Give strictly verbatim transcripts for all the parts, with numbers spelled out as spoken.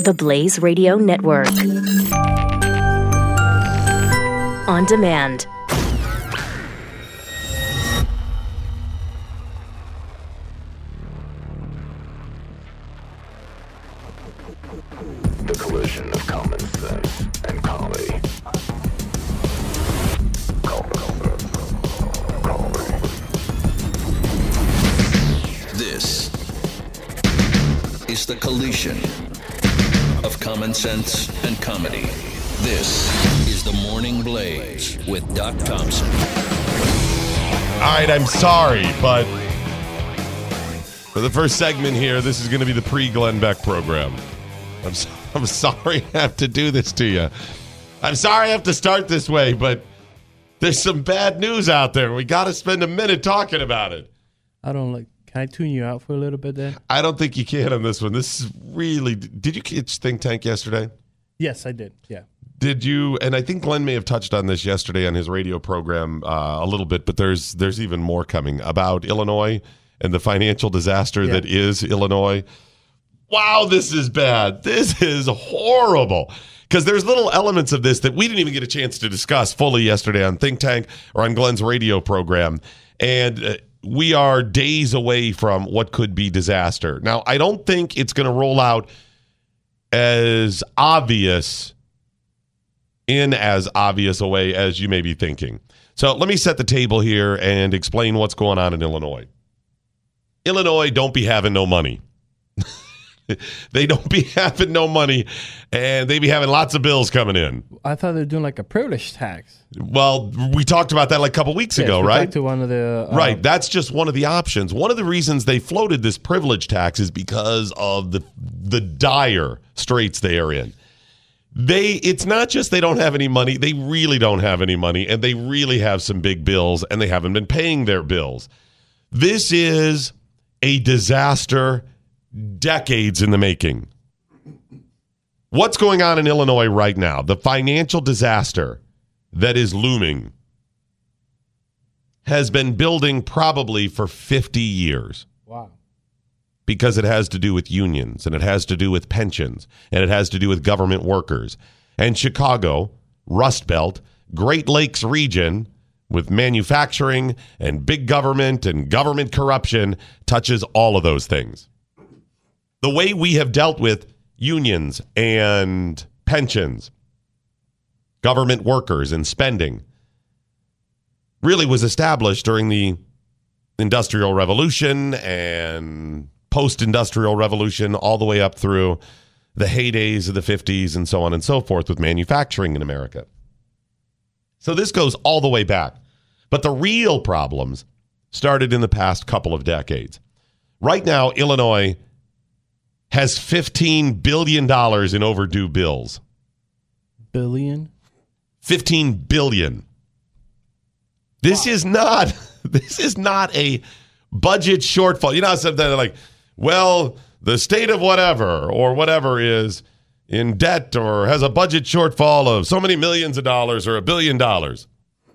The Blaze Radio Network. On demand. The collision of common sense and comedy. This is the collision of common sense and comedy. This is the Morning Blaze with Doc Thompson. All right, I'm sorry, but for the first segment here, this is going to be the pre-Glenn Beck program. I'm, so, I'm sorry I have to do this to you. I'm sorry I have to start this way, but there's some bad news out there. We got to spend a minute talking about it. I don't like. Can I tune you out for a little bit then? I don't think you can on this one. This is really. Did you catch Think Tank yesterday? Yes, I did. Yeah. Did you? And I think Glenn may have touched on this yesterday on his radio program uh, a little bit, but there's there's even more coming about Illinois and the financial disaster yeah. that is Illinois. Wow, this is bad. This is horrible. Because there's little elements of this that we didn't even get a chance to discuss fully yesterday on Think Tank or on Glenn's radio program. And uh, we are days away from what could be disaster. Now, I don't think it's going to roll out as obvious, in as obvious a way as you may be thinking. So let me set the table here and explain what's going on in Illinois. Illinois don't be having no money. They don't be having no money, and they be having lots of bills coming in. I thought they were doing like a privilege tax. Well, we talked about that like a couple weeks yes, ago, we right? Talked to one of the uh, right. That's just one of the options. One of the reasons they floated this privilege tax is because of the the dire straits they are in. They, it's not just they don't have any money. They really don't have any money, and they really have some big bills, and they haven't been paying their bills. This is a disaster decades in the making. What's going on in Illinois right now? The financial disaster that is looming has been building probably for fifty years. Wow. Because it has to do with unions, and it has to do with pensions, and it has to do with government workers. And Chicago, Rust Belt, Great Lakes region, with manufacturing and big government and government corruption, touches all of those things. The way we have dealt with unions and pensions, government workers and spending, really was established during the Industrial Revolution and post-industrial revolution, all the way up through the heydays of the fifties and so on and so forth with manufacturing in America. So this goes all the way back. But the real problems started in the past couple of decades. Right now, Illinois has fifteen billion dollars in overdue bills. Billion? fifteen billion dollars. This wow. is not this is not a budget shortfall. You know, something like, well, the state of whatever or whatever is in debt or has a budget shortfall of so many millions of dollars or a billion dollars.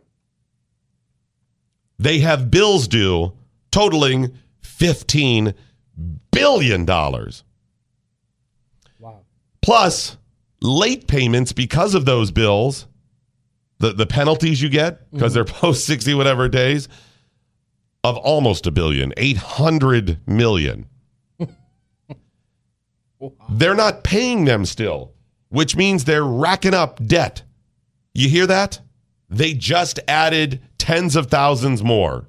They have bills due totaling fifteen billion dollars. Wow. Plus late payments because of those bills, the, the penalties you get because mm-hmm. they're post sixty whatever days, of almost a billion, eight hundred million. Wow. They're not paying them still, which means they're racking up debt. You hear that? They just added tens of thousands more.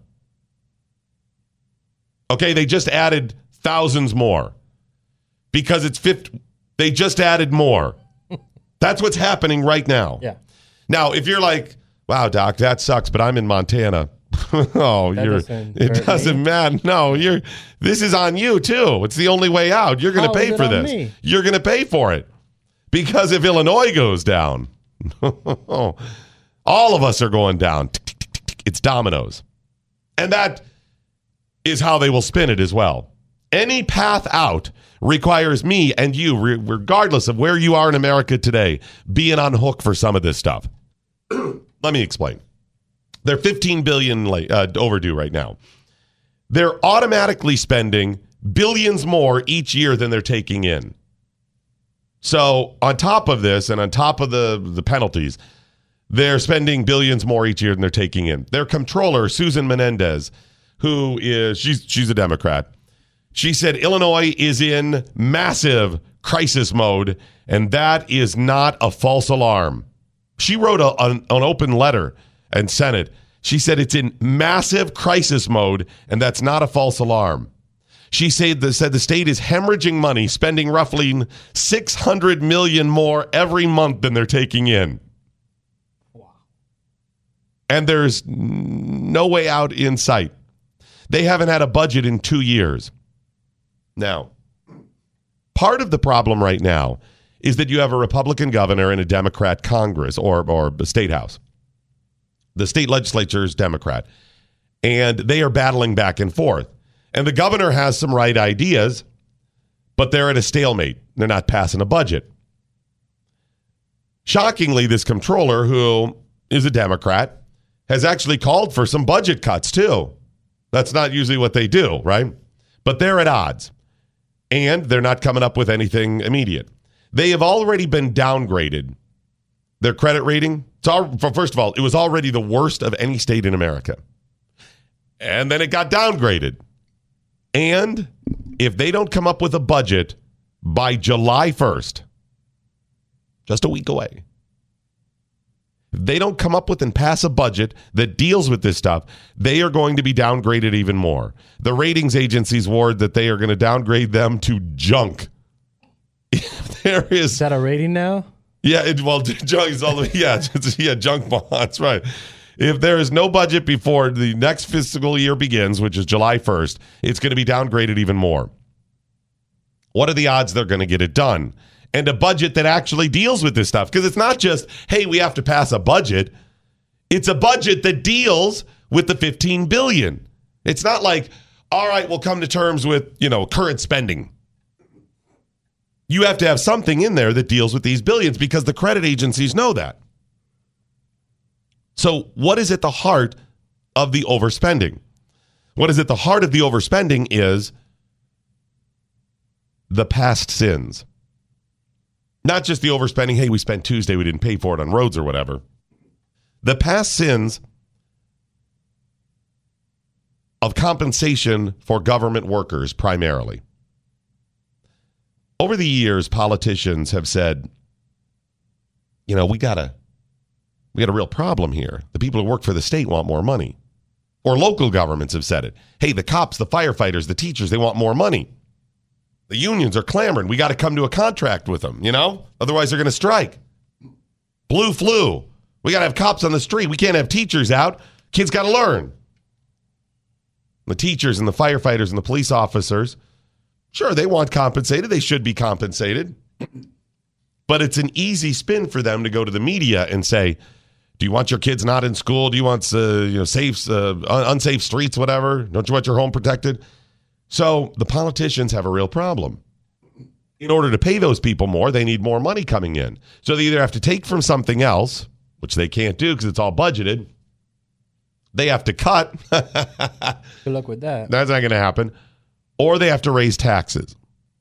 Okay, they just added thousands more because it's fifty. They just added more. That's what's happening right now. Yeah. Now, if you're like, wow, Doc, that sucks, but I'm in Montana. oh, that you're. It doesn't me. matter. No, you're. This is on you too. It's the only way out. You're going to pay for this. Me? You're going to pay for it because if Illinois goes down, all of us are going down. It's dominoes, and that is how they will spin it as well. Any path out requires me and you, regardless of where you are in America today, being on hook for some of this stuff. Let me explain. They're fifteen billion dollars late, uh, overdue right now. They're automatically spending billions more each year than they're taking in. So on top of this and on top of the, the penalties, they're spending billions more each year than they're taking in. Their comptroller, Susan Menendez, who is, she's, she's a Democrat. She said Illinois is in massive crisis mode, and that is not a false alarm. She wrote a, an, an open letter and sent it. She said it's in massive crisis mode, and that's not a false alarm. She said the, said the state is hemorrhaging money, spending roughly six hundred million dollars more every month than they're taking in. Wow. And there's no way out in sight. They haven't had a budget in two years. Now, part of the problem right now is that you have a Republican governor and a Democrat Congress or, or the state house. The state legislature is Democrat, and they are battling back and forth. And the governor has some right ideas, but they're at a stalemate. They're not passing a budget. Shockingly, this comptroller, who is a Democrat, has actually called for some budget cuts, too. That's not usually what they do, right? But they're at odds. And they're not coming up with anything immediate. They have already been downgraded. Their credit rating, it's all, first of all, it was already the worst of any state in America. And then it got downgraded. And if they don't come up with a budget by July first, just a week away, if they don't come up with and pass a budget that deals with this stuff, they are going to be downgraded even more. The ratings agencies warned that they are going to downgrade them to junk. If there is, Is that a rating now? Yeah, it, well, junk is all the yeah, it's, yeah, junk bonds, right. If there is no budget before the next fiscal year begins, which is July first, it's going to be downgraded even more. What are the odds they're going to get it done? And a budget that actually deals with this stuff. Because it's not just, hey, we have to pass a budget. It's a budget that deals with the fifteen billion dollars. It's not like, all right, we'll come to terms with, you know, current spending. You have to have something in there that deals with these billions because the credit agencies know that. So what is at the heart of the overspending? What is at the heart of the overspending is the past sins. Not just the overspending, hey, we spent Tuesday, we didn't pay for it on roads or whatever. The past sins of compensation for government workers primarily. Over the years, politicians have said, you know, we got a we got a real problem here. The people who work for the state want more money. Or local governments have said it. Hey, the cops, the firefighters, the teachers, they want more money. The unions are clamoring. We got to come to a contract with them, you know? Otherwise, they're going to strike. Blue flu. We got to have cops on the street. We can't have teachers out. Kids got to learn. The teachers and the firefighters and the police officers, sure, they want compensated. They should be compensated. But it's an easy spin for them to go to the media and say, do you want your kids not in school? Do you want uh, you know safe, uh, unsafe streets, whatever? Don't you want your home protected? So the politicians have a real problem. In order to pay those people more, they need more money coming in. So they either have to take from something else, which they can't do because it's all budgeted. They have to cut. Good luck with that. That's not going to happen. Or they have to raise taxes.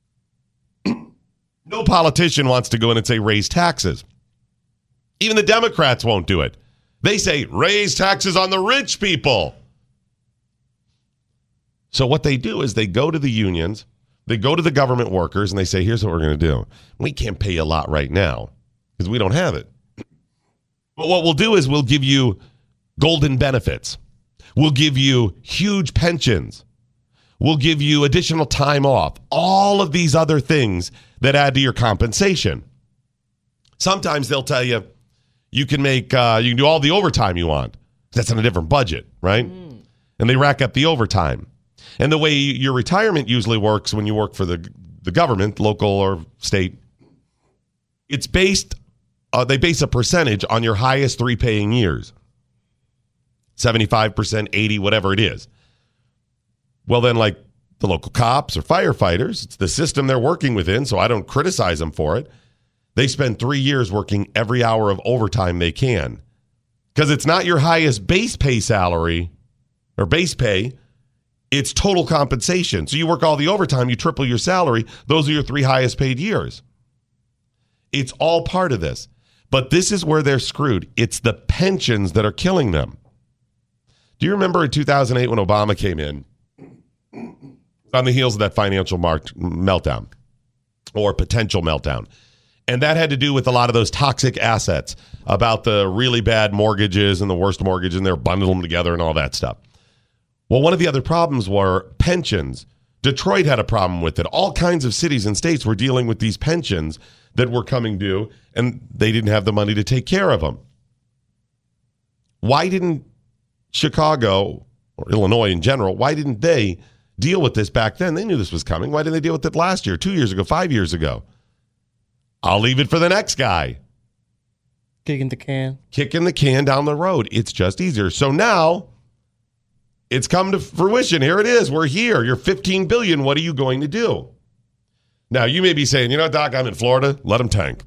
No politician wants to go in and say raise taxes. Even the Democrats won't do it. They say raise taxes on the rich people. So what they do is they go to the unions, they go to the government workers, and they say, here's what we're going to do. We can't pay you a lot right now because we don't have it. But what we'll do is we'll give you golden benefits. We'll give you huge pensions. We'll give you additional time off. All of these other things that add to your compensation. Sometimes they'll tell you, you can make, uh, you can do all the overtime you want. That's on a different budget, right? Mm. And they rack up the overtime. And the way your retirement usually works when you work for the the government, local or state, it's based, uh, they base a percentage on your highest three paying years. seventy-five percent, eighty, whatever it is. Well, then, like the local cops or firefighters, it's the system they're working within, so I don't criticize them for it. They spend three years working every hour of overtime they can. Because it's not your highest base pay salary or base pay. It's total compensation. So you work all the overtime, you triple your salary. Those are your three highest paid years. It's all part of this. But this is where they're screwed. It's the pensions that are killing them. Do you remember in two thousand eight when Obama came in, on the heels of that financial mark- meltdown or potential meltdown? And that had to do with a lot of those toxic assets about the really bad mortgages and the worst mortgage, and they're bundling them together and all that stuff. Well, one of the other problems were pensions. Detroit had a problem with it. All kinds of cities and states were dealing with these pensions that were coming due, and they didn't have the money to take care of them. Why didn't Chicago, or Illinois in general, why didn't they deal with this back then? They knew this was coming. Why didn't they deal with it last year, two years ago, five years ago? I'll leave it for the next guy. Kicking the can. Kicking the can down the road. It's just easier. So now it's come to fruition. Here it is. We're here. You're fifteen billion dollars. What are you going to do? Now, you may be saying, you know, Doc, I'm in Florida. Let them tank.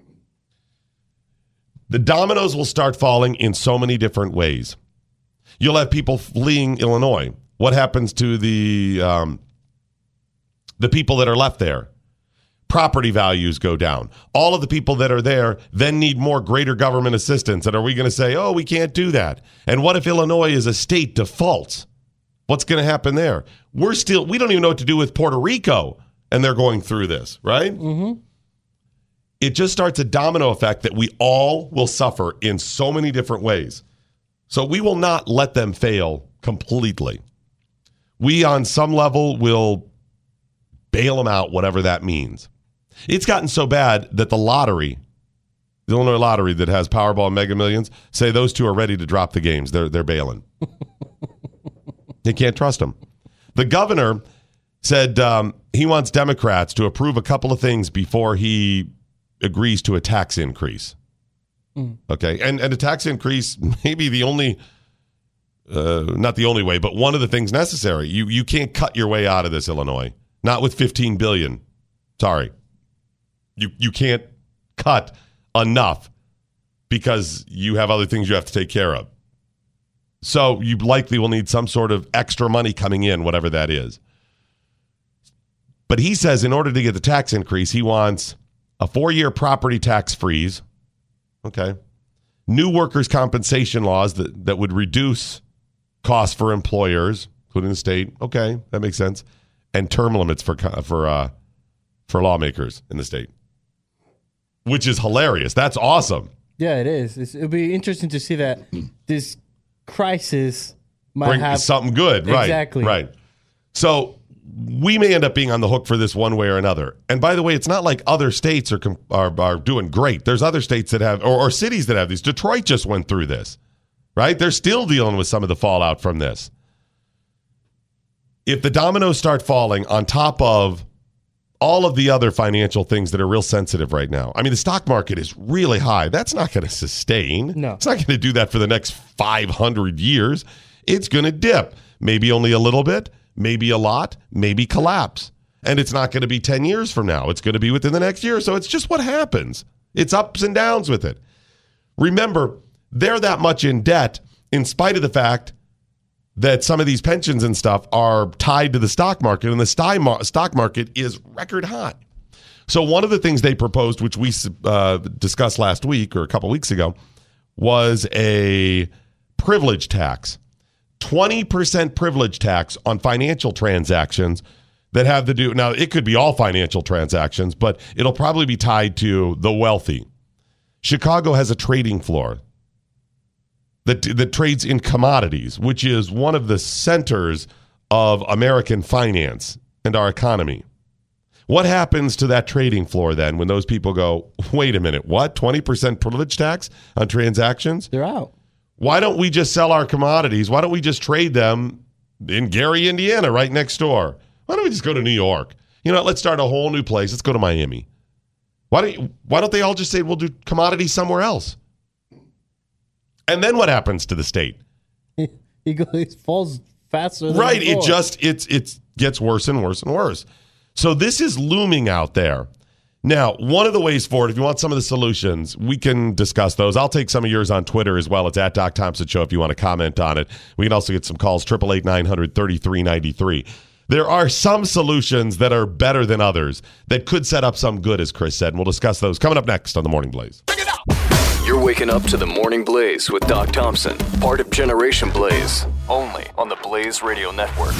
The dominoes will start falling in so many different ways. You'll have people fleeing Illinois. What happens to the um, the people that are left there? Property values go down. All of the people that are there then need more greater government assistance. And are we going to say, oh, we can't do that? And what if Illinois is a state defaults? What's going to happen there? We're still, we don't even know what to do with Puerto Rico, and they're going through this, right? Mm-hmm. It just starts a domino effect that we all will suffer in so many different ways. So we will not let them fail completely. We, on some level, will bail them out, whatever that means. It's gotten so bad that the lottery, the Illinois lottery that has Powerball and Mega Millions, say those two are ready to drop the games. They're they're bailing. They can't trust them. The governor said um, he wants Democrats to approve a couple of things before he agrees to a tax increase. Mm. Okay, and and a tax increase may be the only, uh, not the only way, but one of the things necessary. You you can't cut your way out of this, Illinois. Not with fifteen billion dollars. Sorry. You you can't cut enough because you have other things you have to take care of. So you likely will need some sort of extra money coming in, whatever that is. But he says in order to get the tax increase, he wants a four-year property tax freeze. Okay. New workers' compensation laws that, that would reduce costs for employers, including the state. Okay, that makes sense. And term limits for for uh, for lawmakers in the state, which is hilarious. That's awesome. Yeah, it is. It's, it'll be interesting to see that this crisis might Bring have something good. Right. Exactly. Right. So we may end up being on the hook for this one way or another. And by the way, it's not like other states are are, are doing great. There's other states that have, or, or cities that have these. Detroit just went through this. Right. They're still dealing with some of the fallout from this. If the dominoes start falling on top of all of the other financial things that are real sensitive right now, I mean, the stock market is really high. That's not going to sustain. No. It's not going to do that for the next five hundred years. It's going to dip, maybe only a little bit, maybe a lot, maybe collapse. And it's not going to be ten years from now. It's going to be within the next year. So it's just what happens. It's ups and downs with it. Remember, they're that much in debt in spite of the fact that some of these pensions and stuff are tied to the stock market, and the stock market is record high. So one of the things they proposed, which we uh, discussed last week or a couple weeks ago, was a privilege tax. twenty percent privilege tax on financial transactions that have to do, now it could be all financial transactions, but it'll probably be tied to the wealthy. Chicago has a trading floor that that trades in commodities, which is one of the centers of American finance and our economy. What happens to that trading floor then when those people go, wait a minute, what? twenty percent privilege tax on transactions? They're out. Why don't we just sell our commodities? Why don't we just trade them in Gary, Indiana, right next door? Why don't we just go to New York? You know, let's start a whole new place. Let's go to Miami. Why don't you, why don't they all just say we'll do commodities somewhere else? And then what happens to the state? He goes, it falls faster than right. before. It just it's it gets worse and worse and worse. So this is looming out there. Now, one of the ways forward, if you want some of the solutions, we can discuss those. I'll take some of yours on Twitter as well. It's at Doc Thompson Show if you want to comment on it. We can also get some calls, eight eight eight, nine hundred, thirty-three ninety-three. there are some solutions that are better than others that could set up some good, as Chris said. And we'll discuss those coming up next on The Morning Blaze. You're waking up to the Morning Blaze with Doc Thompson, part of Generation Blaze, only on the Blaze Radio Network.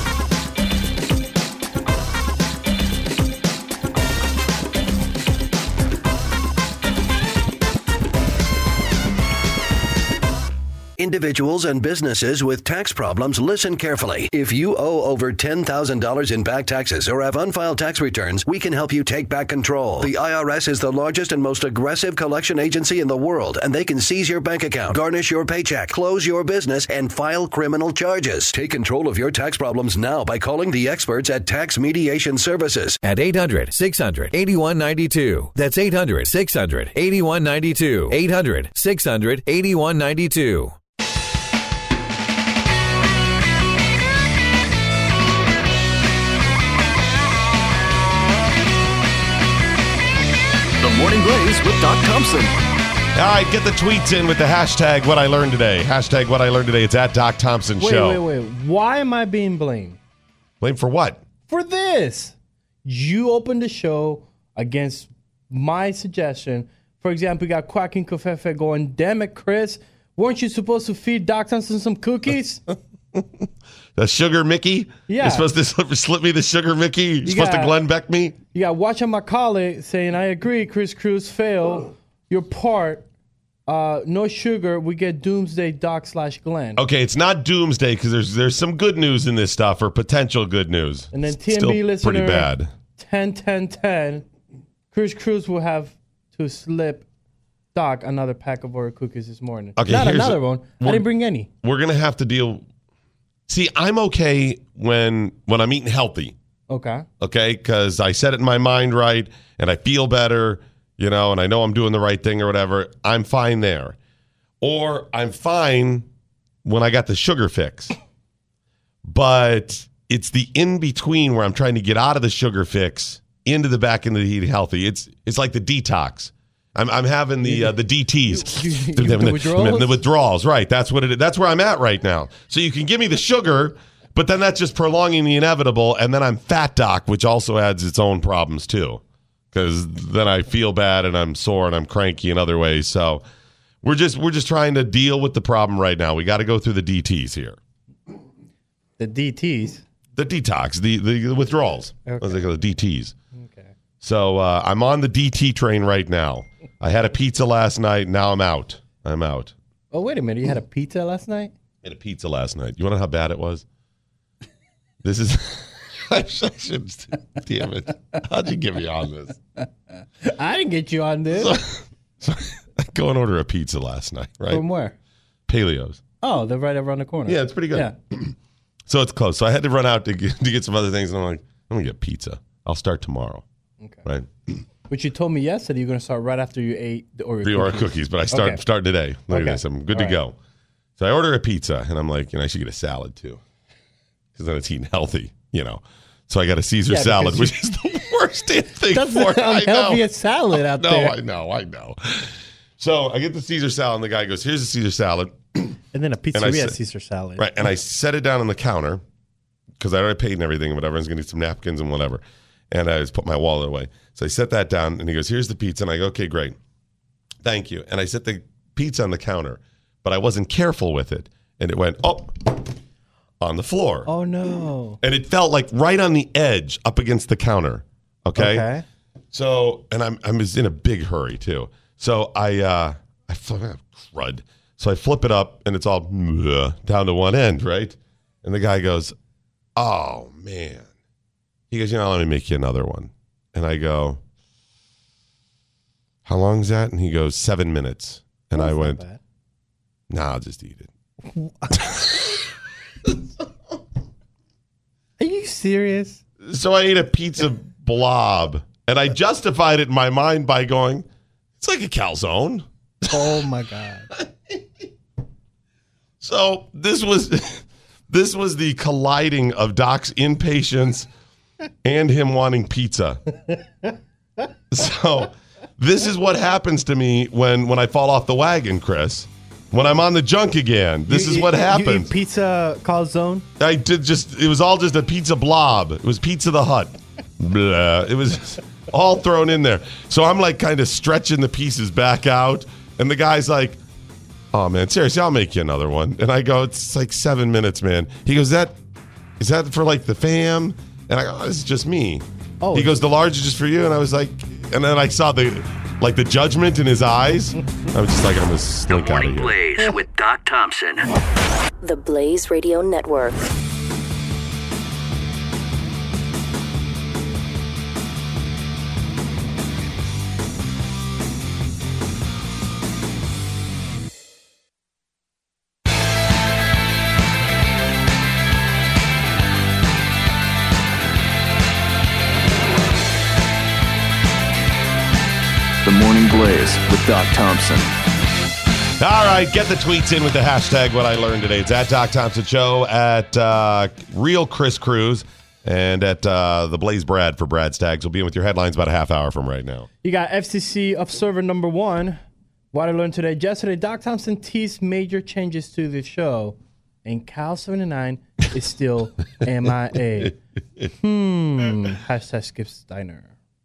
Individuals and businesses with tax problems, listen carefully. If you owe over ten thousand dollars in back taxes or have unfiled tax returns, we can help you take back control. The I R S is the largest and most aggressive collection agency in the world, and they can seize your bank account, garnish your paycheck, close your business, and file criminal charges. Take control of your tax problems now by calling the experts at Tax Mediation Services at eight hundred, six hundred, eighty-one ninety-two. That's eight hundred, six hundred, eighty-one ninety-two. eight hundred, six hundred, eighty-one ninety-two. Morning Blaze with Doc Thompson. All right, get the tweets in with the hashtag what I learned today. Hashtag what I learned today. It's at Doc Thompson wait, Show. Wait, wait, wait. Why am I being blamed? Blamed for what? For this. You opened the show against my suggestion. For example, you got Quacking Covfefe going, damn it, Chris. Weren't you supposed to feed Doc Thompson some cookies? The Sugar Mickey? Yeah. You're supposed to slip, slip me the Sugar Mickey? You're You supposed got- to Glenn Beck me? You got Watch on Macaulay saying, I agree, Chris Cruz failed your part. Uh, no sugar, we get Doomsday Doc slash Glenn. Okay, it's not doomsday because there's there's some good news in this stuff, or potential good news. And then It's T M B still listener pretty bad. ten ten ten, Chris Cruz will have to slip Doc another pack of Oreo cookies this morning. Okay, Not here's another a- one. I we're- didn't bring any. We're gonna have to deal. See, I'm okay when when I'm eating healthy. Okay. Okay, because I set it in my mind right, and I feel better, you know, and I know I'm doing the right thing or whatever. I'm fine there. Or I'm fine when I got the sugar fix. But it's the in-between where I'm trying to get out of the sugar fix into the back into the eating healthy. It's it's like the detox. I'm I'm having the uh, the D Ts. You- you- I'm the having the, withdrawals? I'm having the withdrawals, right? That's what it is. That's where I'm at right now. So you can give me the sugar, but then that's just prolonging the inevitable, and then I'm fat doc, which also adds its own problems too, because then I feel bad and I'm sore and I'm cranky in other ways. So we're just we're just trying to deal with the problem right now. We got to go through the D Ts here, The D Ts. the detox, the the withdrawals. Okay. What's it called? The D Ts. Okay. So uh, I'm on the D T train right now. I had a pizza last night. Now I'm out. I'm out. Oh, wait a minute. You had a pizza last night? I had a pizza last night. You want to know how bad it was? This is. I should. Damn it! How'd you get me on this? I didn't get you on this. So, I go and order a pizza last night, right? From where? Paleo's. Oh, they're right around the corner. Yeah, it's pretty good. Yeah. So it's close. So I had to run out to get, to get some other things, and I'm like, I'm gonna get pizza. I'll start tomorrow. Okay. Right. But you told me yesterday you're going to start right after you ate the Oreo The Oreo cookies. cookies, but I start Okay. start today. Look Okay. at this. I'm good All to right. go. So I order a pizza, and I'm like, you know, I should get a salad too, because then it's eating healthy, you know. So I got a Caesar Yeah, salad, because which is the worst damn thing That's for it. the I know. unhealthiest salad out No, there. I know, I know. So I get the Caesar salad, and the guy goes, "Here's the Caesar salad." And then a I pizzeria said- Caesar salad. Right, and I set it down on the counter because I already paid and everything and whatever. I was going to need some napkins and whatever. And I just put my wallet away. So I set that down, and he goes, "Here's the pizza." And I go, "Okay, great. Thank you." And I set the pizza on the counter, but I wasn't careful with it. And it went up on the floor. Oh, no. And it felt like right on the edge up against the counter. Okay? Okay. So, and I'm I was in a big hurry too. So I uh I flip it crud. So I flip it up and it's all down to one end, right? And the guy goes, "Oh man." He goes, "You know, let me make you another one." And I go, "How long is that?" And he goes, seven minutes. And I went, bad. "Nah, I'll just eat it." Are you serious? So I ate a pizza blob, and I justified it in my mind by going, "It's like a calzone." Oh, my God. So this was this was the colliding of Doc's impatience and him wanting pizza. So this is what happens to me when when I fall off the wagon, Chris. when I'm on the junk again. This You is eat- what You happens. eat pizza calzone? I did just, it was all just a pizza blob. It was Pizza the Hut. Blah. It was all thrown in there. So I'm like kind of stretching the pieces back out. And the guy's like, oh man, seriously, I'll make you another one. And I go, it's like seven minutes, man. He goes, that is that for like the fam? And I go, oh, this is just me. Oh, he goes, the large is just for you. And I was like, and then I saw the like the judgment in his eyes. I was just like, I'm gonna slink out of here. Blaze with Doc Thompson. The Blaze Radio Network. The Morning Blaze with Doc Thompson. All right, get the tweets in with the hashtag what I learned today. It's at Doc Thompson Show, at uh, Real Chris Cruz, and at uh, the Blaze Brad for Brad Staggs. We'll be in with your headlines about a half hour from right now. You got F C C Observer number one. What I learned today. Yesterday, Doc Thompson teased major changes to the show, and Cal seventy-nine is still M I A. Hmm. Hashtag Skip Steiner.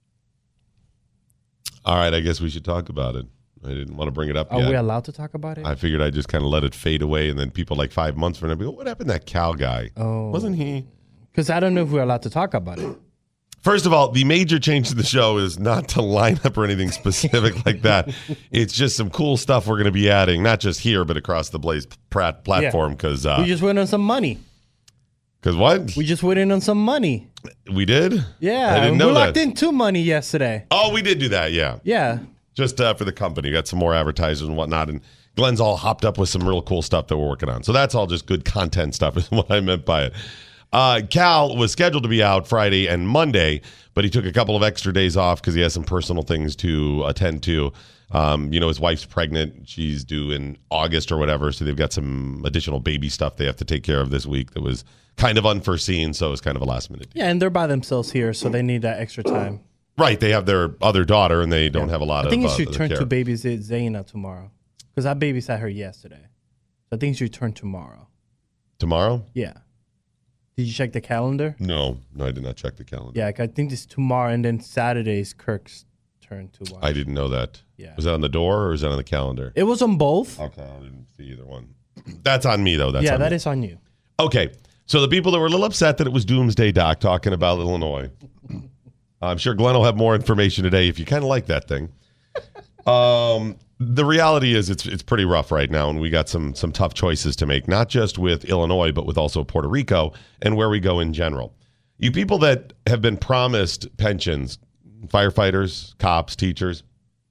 All right, I guess we should talk about it. I didn't want to bring it up Are yet. we allowed to talk about it? I figured I'd just kind of let it fade away, and then people like five months from now be, what happened to that Cal guy? Oh. Wasn't he? Because I don't know if we're allowed to talk about it. First of all, the major change to the show is not to line up or anything specific like that. It's just some cool stuff we're going to be adding, not just here, but across the Blaze Pratt platform. Because uh, We just went on some money. Because what? We just went in on some money. We did? Yeah. I didn't know we that. locked in two money yesterday. Oh, we did do that, yeah. Yeah. Just uh, for the company. Got some more advertisers and whatnot. And Glenn's all hopped up with some real cool stuff that we're working on. So that's all just good content stuff is what I meant by it. Uh, Cal was scheduled to be out Friday and Monday, but he took a couple of extra days off because he has some personal things to attend to. Um, you know, his wife's pregnant. She's due in August or whatever. So they've got some additional baby stuff they have to take care of this week that was kind of unforeseen. So it was kind of a last minute. Yeah, and they're by themselves here, so they need that extra time. Right. They have their other daughter and they don't have a lot I of think uh, it's your other turn care. to babysit Zaina tomorrow. Because I babysat her yesterday. So I think it's your turn tomorrow. Tomorrow? Yeah. Did you check the calendar? No, no, I did not check the calendar. Yeah, I think it's tomorrow, and then Saturday is Kirk's turn to watch. I didn't know that. Yeah. Was that on the door or is that on the calendar? It was on both. Okay, I didn't see either one. That's on me, though. That's yeah, on that me. is on you. Okay, so the people that were a little upset that it was Doomsday Doc talking about Illinois, I'm sure Glenn will have more information today if you kind of like that thing. Um, the reality is it's it's pretty rough right now, and we got some some tough choices to make, not just with Illinois, but with also Puerto Rico and where we go in general. You people that have been promised pensions, firefighters, cops, teachers,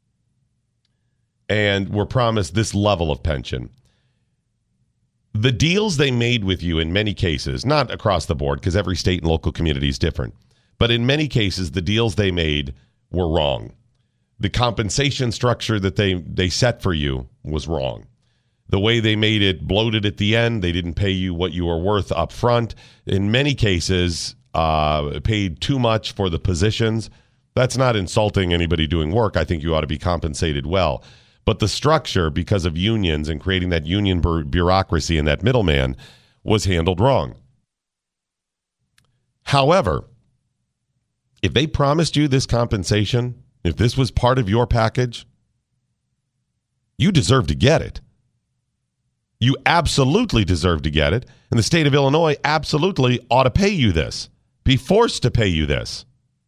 and were promised this level of pension. The deals they made with you in many cases, not across the board because every state and local community is different, but in many cases, the deals they made were wrong. The compensation structure that they, they set for you was wrong. The way they made it bloated at the end, they didn't pay you what you were worth up front. In many cases, uh, paid too much for the positions. That's not insulting anybody doing work. I think you ought to be compensated well. But the structure, because of unions and creating that union bu- bureaucracy and that middleman, was handled wrong. However, if they promised you this compensation, if this was part of your package, you deserve to get it. You absolutely deserve to get it. And the state of Illinois absolutely ought to pay you this, be forced to pay you this.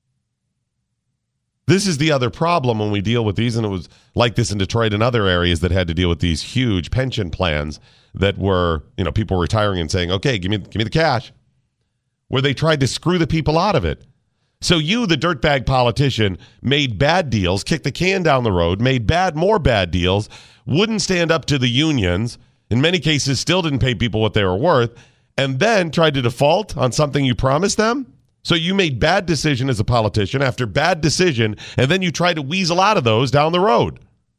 This is the other problem when we deal with these, and it was like this in Detroit and other areas that had to deal with these huge pension plans that were, you know, people retiring and saying, okay, give me, give me the cash, where they tried to screw the people out of it. So you, the dirtbag politician, made bad deals, kicked the can down the road, made bad, more bad deals, wouldn't stand up to the unions, in many cases still didn't pay people what they were worth, and then tried to default on something you promised them? So you made bad decision as a politician after bad decision, and then you tried to weasel out of those down the road.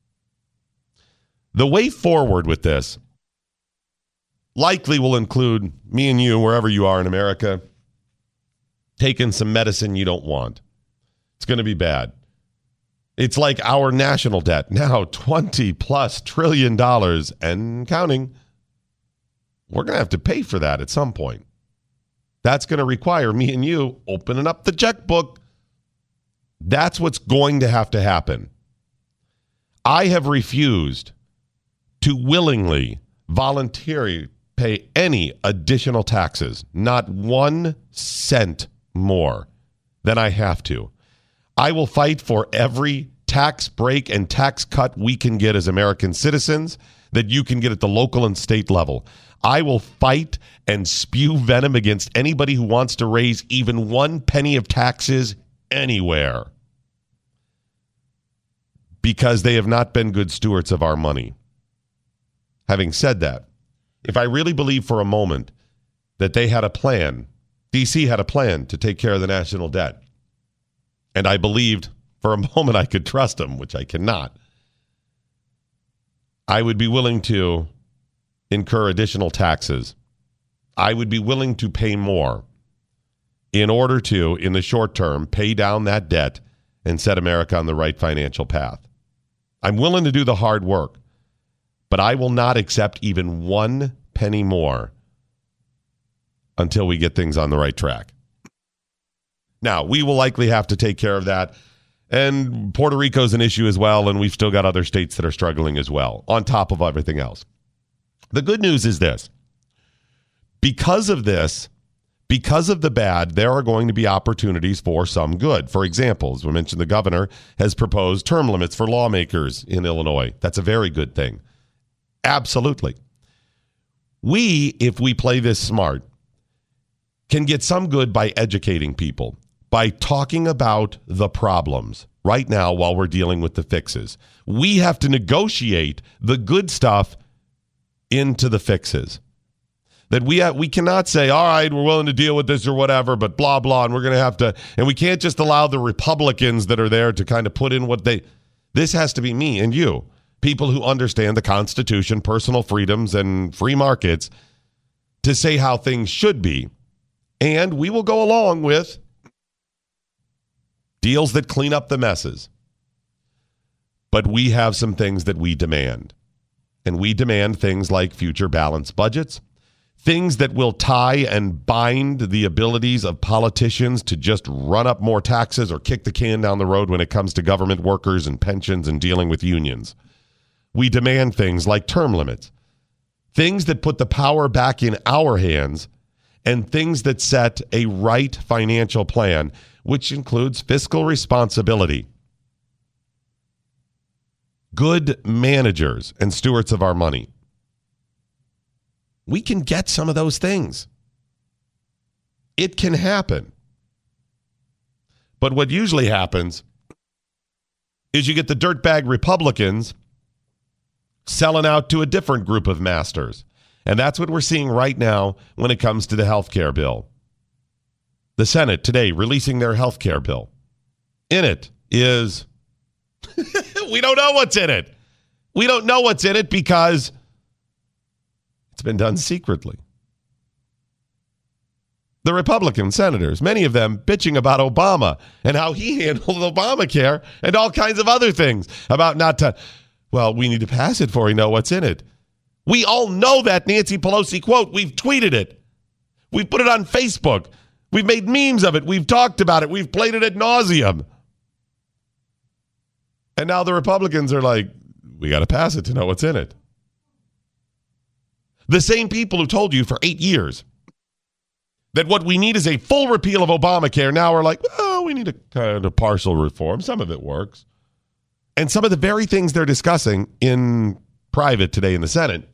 The way forward with this likely will include me and you, wherever you are in America, taking some medicine you don't want. It's going to be bad. It's like our national debt, now twenty plus trillion dollars and counting. We're going to have to pay for that at some point. That's going to require me and you opening up the checkbook. That's what's going to have to happen. I have refused to willingly, voluntarily pay any additional taxes, not one cent more than I have to. I will fight for every tax break and tax cut we can get as American citizens that you can get at the local and state level. I will fight and spew venom against anybody who wants to raise even one penny of taxes anywhere because they have not been good stewards of our money. Having said that, if I really believe for a moment that they had a plan, D C had a plan to take care of the national debt, and I believed for a moment I could trust them, which I cannot, I would be willing to incur additional taxes. I would be willing to pay more in order to, in the short term, pay down that debt and set America on the right financial path. I'm willing to do the hard work, but I will not accept even one penny more until we get things on the right track. Now, we will likely have to take care of that. And Puerto Rico's an issue as well, and we've still got other states that are struggling as well, on top of everything else. The good news is this. Because of this, because of the bad, there are going to be opportunities for some good. For example, as we mentioned, the governor has proposed term limits for lawmakers in Illinois. That's a very good thing. Absolutely. We, if we play this smart, can get some good by educating people, by talking about the problems right now while we're dealing with the fixes. We have to negotiate the good stuff into the fixes. That we have, we cannot say, all right, we're willing to deal with this or whatever, but blah, blah, and we're going to have to, and we can't just allow the Republicans that are there to kind of put in what they, this has to be me and you, people who understand the Constitution, personal freedoms, and free markets, to say how things should be. And we will go along with deals that clean up the messes. But we have some things that we demand. And we demand things like future balanced budgets, things that will tie and bind the abilities of politicians to just run up more taxes or kick the can down the road when it comes to government workers and pensions and dealing with unions. We demand things like term limits, things that put the power back in our hands, and things that set a right financial plan, which includes fiscal responsibility, good managers and stewards of our money. We can get some of those things. It can happen. But what usually happens is you get the dirtbag Republicans selling out to a different group of masters. And that's what we're seeing right now when it comes to the health care bill. The Senate today releasing their health care bill. In it is, we don't know what's in it. We don't know what's in it because it's been done secretly. The Republican senators, many of them bitching about Obama and how he handled Obamacare and all kinds of other things about not to, well, we need to pass it before we know what's in it. We all know that Nancy Pelosi quote. We've tweeted it. We've put it on Facebook. We've made memes of it. We've talked about it. We've played it ad nauseum. And now the Republicans are like, we got to pass it to know what's in it. The same people who told you for eight years that what we need is a full repeal of Obamacare now are like, oh, we need a kind of partial reform. Some of it works. And some of the very things they're discussing in private today in the Senate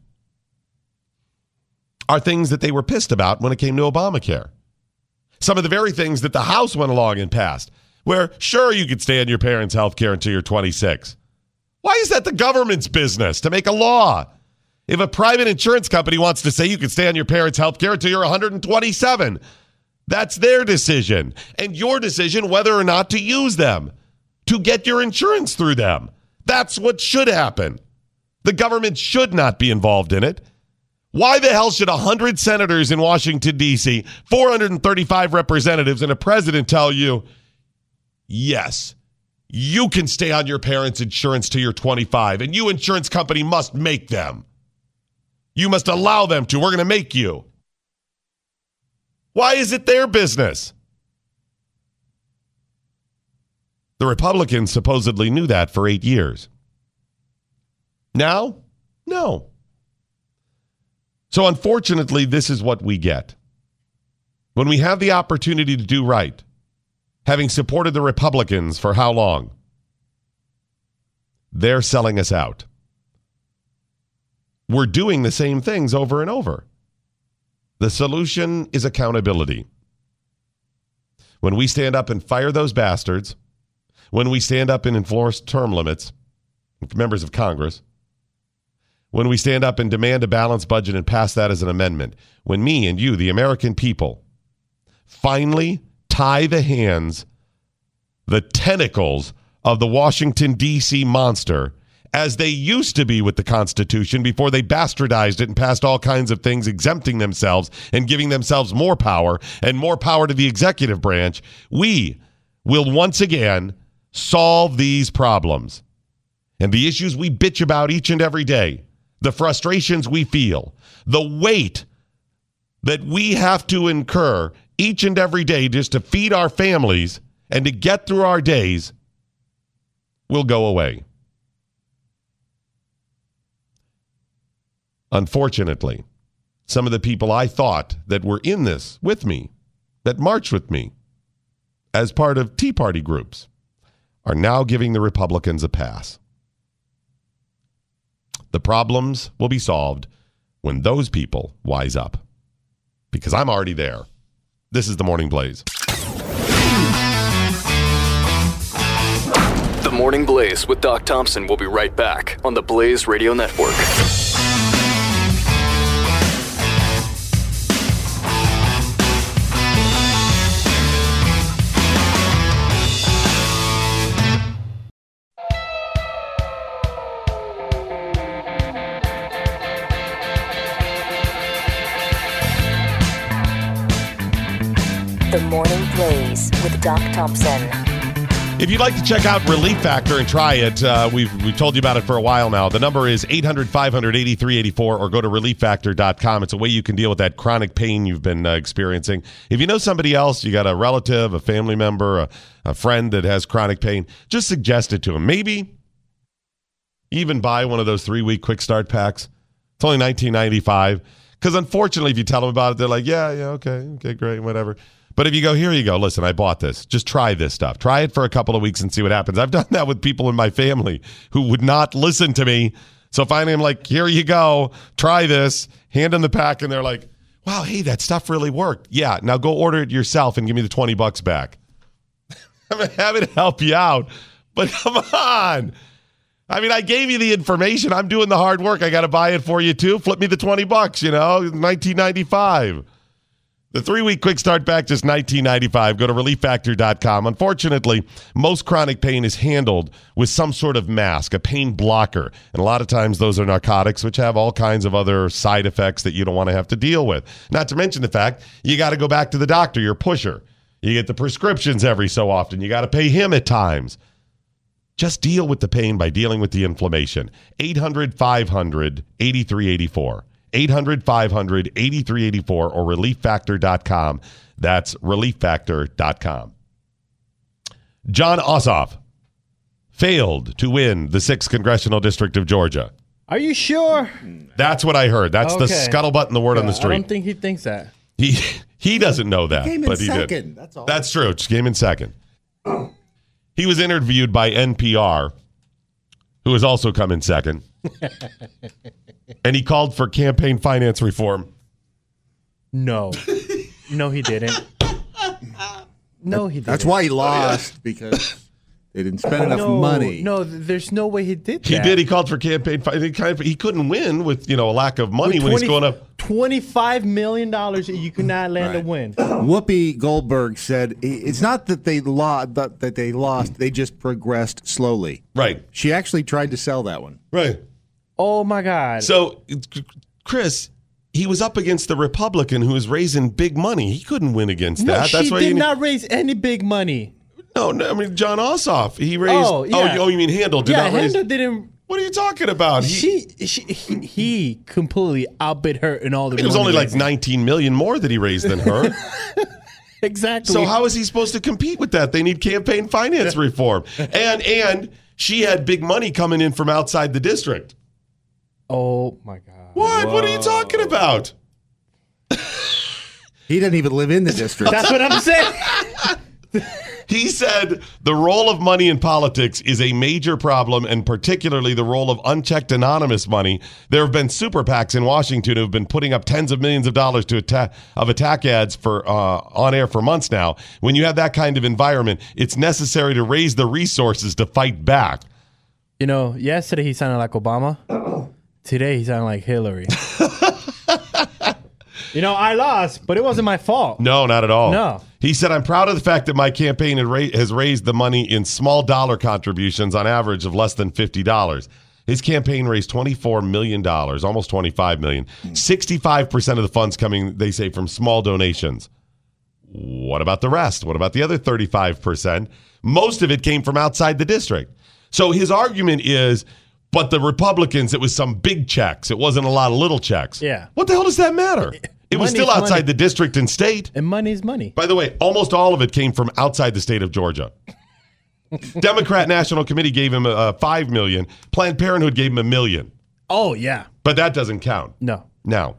are things that they were pissed about when it came to Obamacare. Some of the very things that the House went along and passed, where sure you could stay on your parents' health care until you're twenty-six. Why is that the government's business to make a law? If a private insurance company wants to say you can stay on your parents' health care until you're one hundred twenty-seven, that's their decision. And your decision whether or not to use them, to get your insurance through them. That's what should happen. The government should not be involved in it. Why the hell should one hundred senators in Washington, D C, four hundred thirty-five representatives, and a president tell you, yes, you can stay on your parents' insurance till you're twenty-five, and you insurance company must make them. You must allow them to. We're going to make you. Why is it their business? The Republicans supposedly knew that for eight years. Now? No. So unfortunately, this is what we get. When we have the opportunity to do right, having supported the Republicans for how long? They're selling us out. We're doing the same things over and over. The solution is accountability. When we stand up and fire those bastards, when we stand up and enforce term limits, members of Congress, when we stand up and demand a balanced budget and pass that as an amendment, when me and you, the American people, finally tie the hands, the tentacles of the Washington, D C monster, as they used to be with the Constitution before they bastardized it and passed all kinds of things exempting themselves and giving themselves more power and more power to the executive branch, we will once again solve these problems. And the issues we bitch about each and every day, the frustrations we feel, the weight that we have to incur each and every day just to feed our families and to get through our days will go away. Unfortunately, some of the people I thought that were in this with me, that marched with me as part of Tea Party groups, are now giving the Republicans a pass. The problems will be solved when those people wise up. Because I'm already there. This is the Morning Blaze. The Morning Blaze with Doc Thompson will be right back on the Blaze Radio Network. The Morning Blaze with Doc Thompson. If you'd like to check out Relief Factor and try it, uh, we've we've told you about it for a while now. The number is eight hundred, five hundred, eighty-three eighty-four or go to relief factor dot com. It's a way you can deal with that chronic pain you've been uh, experiencing. If you know somebody else, you got a relative, a family member, a, a friend that has chronic pain, just suggest it to them. Maybe even buy one of those three-week quick start packs. It's only nineteen ninety-five. Because unfortunately, if you tell them about it, they're like, yeah, yeah, okay, okay, great, whatever. But if you go, here you go, listen, I bought this. Just try this stuff. Try it for a couple of weeks and see what happens. I've done that with people in my family who would not listen to me. So finally I'm like, here you go. Try this. Hand them the pack and they're like, wow, hey, that stuff really worked. Yeah, now go order it yourself and give me the twenty bucks back. I'm happy to help you out. But come on. I mean, I gave you the information. I'm doing the hard work. I got to buy it for you too. Flip me the twenty bucks, you know, nineteen ninety-five. The three-week quick start back, just nineteen ninety-five. Go to relief factor dot com. Unfortunately, most chronic pain is handled with some sort of mask, a pain blocker. And a lot of times those are narcotics, which have all kinds of other side effects that you don't want to have to deal with. Not to mention the fact you got to go back to the doctor, your pusher. You get the prescriptions every so often. You got to pay him at times. Just deal with the pain by dealing with the inflammation. eight hundred, five hundred, eighty-three eighty-four. eight hundred, five hundred, eighty-three eighty-four or relief factor dot com. That's relief factor dot com. Jon Ossoff failed to win the sixth Congressional District of Georgia. Are you sure? That's what I heard. That's Okay. the scuttlebutt and the word Yeah, on the I street. don't think he thinks that. He he doesn't know that, Came in but he second. did. That's all. That's true. Just came in second. He was interviewed by N P R, who has also come in second. And he called for campaign finance reform. No. No, he didn't. No, he didn't. That's why he lost, because they didn't spend enough no, money. No, th- there's no way he did that. He did. He called for campaign finance. He couldn't win with, you know, a lack of money With when he's twenty going up. twenty-five million dollars, you could not land Right. a win. Whoopi Goldberg said it's not that they lost, that they lost. They just progressed slowly. Right. She actually tried to sell that one. Right. Oh, my God. So, Chris, he was up against the Republican who was raising big money. He couldn't win against no, that. she That's why did you not raise any big money. No, no, I mean John Ossoff. He raised. Oh, yeah. oh, you, oh, you mean Handel did yeah, not raise? Handel didn't. What are you talking about? He, She, she, he, he completely outbid her in all the. it was only like raising. nineteen million more that he raised than her. Exactly. So how is he supposed to compete with that? They need campaign finance reform, and and she had big money coming in from outside the district. Oh my God! What? Whoa. What are you talking about? He didn't even live in the district. That's what I'm saying. He said the role of money in politics is a major problem, and particularly the role of unchecked anonymous money. There have been super PACs in Washington who have been putting up tens of millions of dollars to attack of attack ads for uh, on air for months now. When you have that kind of environment, it's necessary to raise the resources to fight back. You know, yesterday he sounded like Obama. Today he sounded like Hillary. You know, I lost, but it wasn't my fault. No, not at all. No. He said, I'm proud of the fact that my campaign had ra- has raised the money in small dollar contributions on average of less than fifty dollars. His campaign raised twenty-four million dollars, almost twenty-five million dollars. sixty-five percent of the funds coming, they say, from small donations. What about the rest? What about the other thirty-five percent? Most of it came from outside the district. So his argument is, but the Republicans, it was some big checks. It wasn't a lot of little checks. Yeah. What the hell does that matter? It was Money's still outside money. the district and state. And money's money. By the way, almost all of it came from outside the state of Georgia. Democrat National Committee gave him uh, five million dollars. Planned Parenthood gave him a million. Oh, yeah. But that doesn't count. No. Now,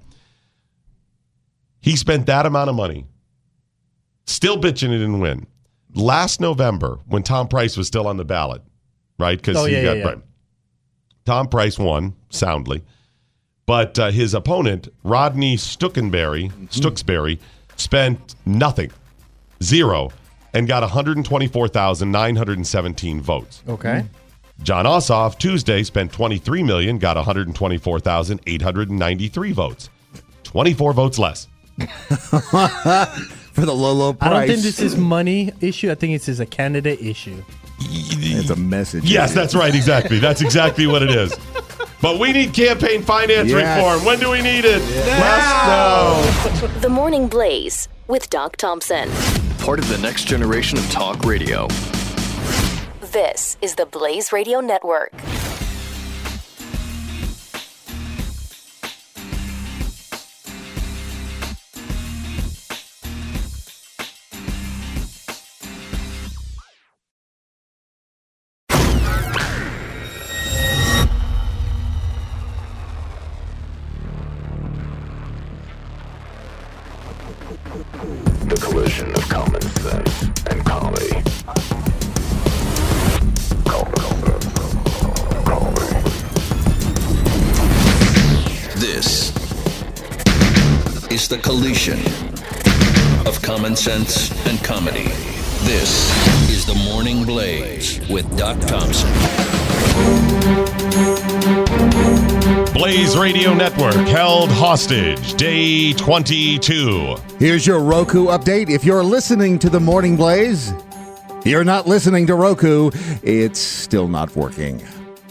he spent that amount of money, still bitching he didn't win. Last November, when Tom Price was still on the ballot, right? Because Oh, he yeah, got yeah, yeah. right. Tom Price won soundly. But uh, his opponent, Rodney Stuckenberry, Stooksbury, spent nothing, zero, and got one hundred twenty-four thousand nine hundred seventeen votes. Okay. John Ossoff, Tuesday, spent twenty-three million dollars, got one hundred twenty-four thousand eight hundred ninety-three votes. twenty-four votes less. For the low, low price. I don't think this is money issue. I think it's is a candidate issue. It's a message. Yes, that's right, exactly. That's exactly what it is. But we need campaign finance Yes. reform. When do we need it? Let's know. The Morning Blaze with Doc Thompson. Part of the next generation of talk radio. This is the Blaze Radio Network. The collision of common sense and comedy. This is the collision of common sense and comedy. This is the Morning Blaze with Doc Thompson. Blaze Radio Network held hostage, day twenty-two. Here's your Roku update. If you're listening to the Morning Blaze, you're not listening to Roku. It's still not working.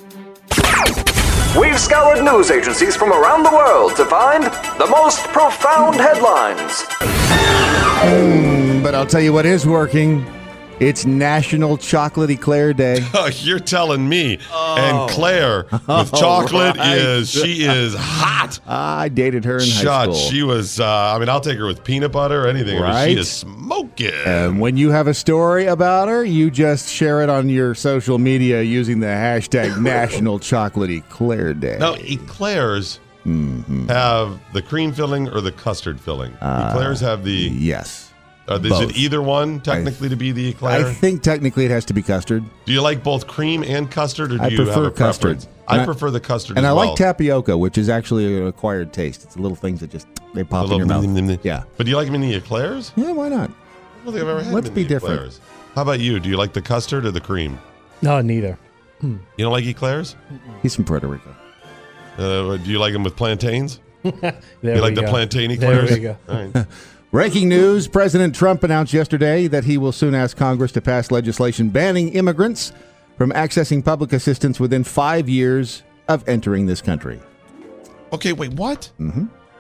We've scoured news agencies from around the world to find the most profound headlines. Mm, but I'll tell you what is working. It's National Chocolate Eclair Day. Oh, you're telling me. And Claire with chocolate right. is, she is hot. I dated her in high Shot. school. She was, uh, I mean, I'll take her with peanut butter or anything. I mean, Right. she is smoking. And when you have a story about her, you just share it on your social media using the hashtag National Chocolate Eclair Day. Now, eclairs Mm-hmm. have the cream filling or the custard filling? eclairs have the, Yes. uh, is both. it either one technically to be the eclair? I think technically it has to be custard. Do you like both cream and custard, or do I you prefer have a custard. preference? And I I- prefer the custard And as I well. like tapioca, which is actually an acquired taste. It's the little things that just, they pop in your mouth. Yeah. But do you like them in the eclairs? Yeah, why not? I don't think I've ever had Let's them in be the different. eclairs. How about you? Do you like the custard or the cream? No, neither. You don't like eclairs? He's from Puerto Rico. Uh, do you like them with plantains? There you we like the go. plantain There eclairs? we go. All right. Breaking news, President Trump announced yesterday that he will soon ask Congress to pass legislation banning immigrants from accessing public assistance within five years of entering this country. Okay, wait, what?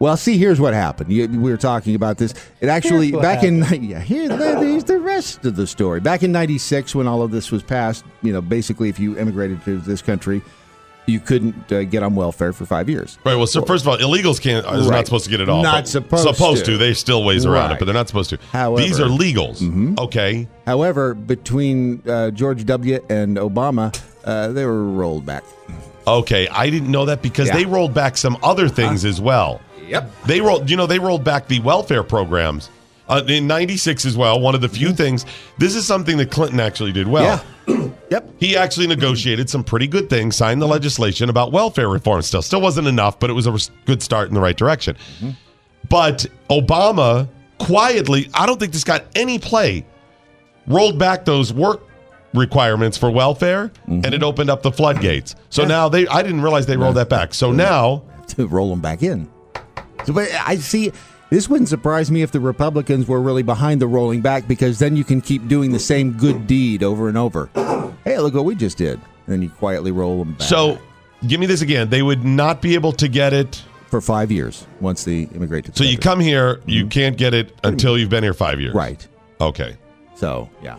Well, see, here's what happened. You, we were talking about this. It actually, Here's what back in, yeah, here, there's the rest of the story. Back in ninety-six, when all of this was passed, you know, basically, if you immigrated to this country, you couldn't uh, get on welfare for five years. Right. Well, so first of all, illegals can't is Right. not supposed to get it all. Not but supposed supposed to. to. They still ways around Right. it, but they're not supposed to. However- These are legals. Mhm. Okay. However, between uh, George W. and Obama, uh, they were rolled back. Okay. I didn't know that because Yeah. they rolled back some other things as well. Yep. They rolled, you know, they rolled back the welfare programs uh, in ninety-six as well. One of the few Mm-hmm. things. This is something that Clinton actually did well. Yeah. Yep. He actually negotiated some pretty good things, signed the legislation about welfare reform. Still, still wasn't enough, but it was a res- good start in the right direction. Mm-hmm. But Obama quietly, I don't think this got any play, rolled back those work requirements for welfare, Mm-hmm. and it opened up the floodgates. So now they, I didn't realize they rolled that back. So now, To roll them back in. So, but I see. This wouldn't surprise me if the Republicans were really behind the rolling back, because then you can keep doing the same good deed over and over. Hey, look what we just did. And then you quietly roll them back. so give me this again. They would not be able to get it. for five years once they immigrate to the So you country. come here, you can't get it until you've been here five years. Right. Okay. So, yeah.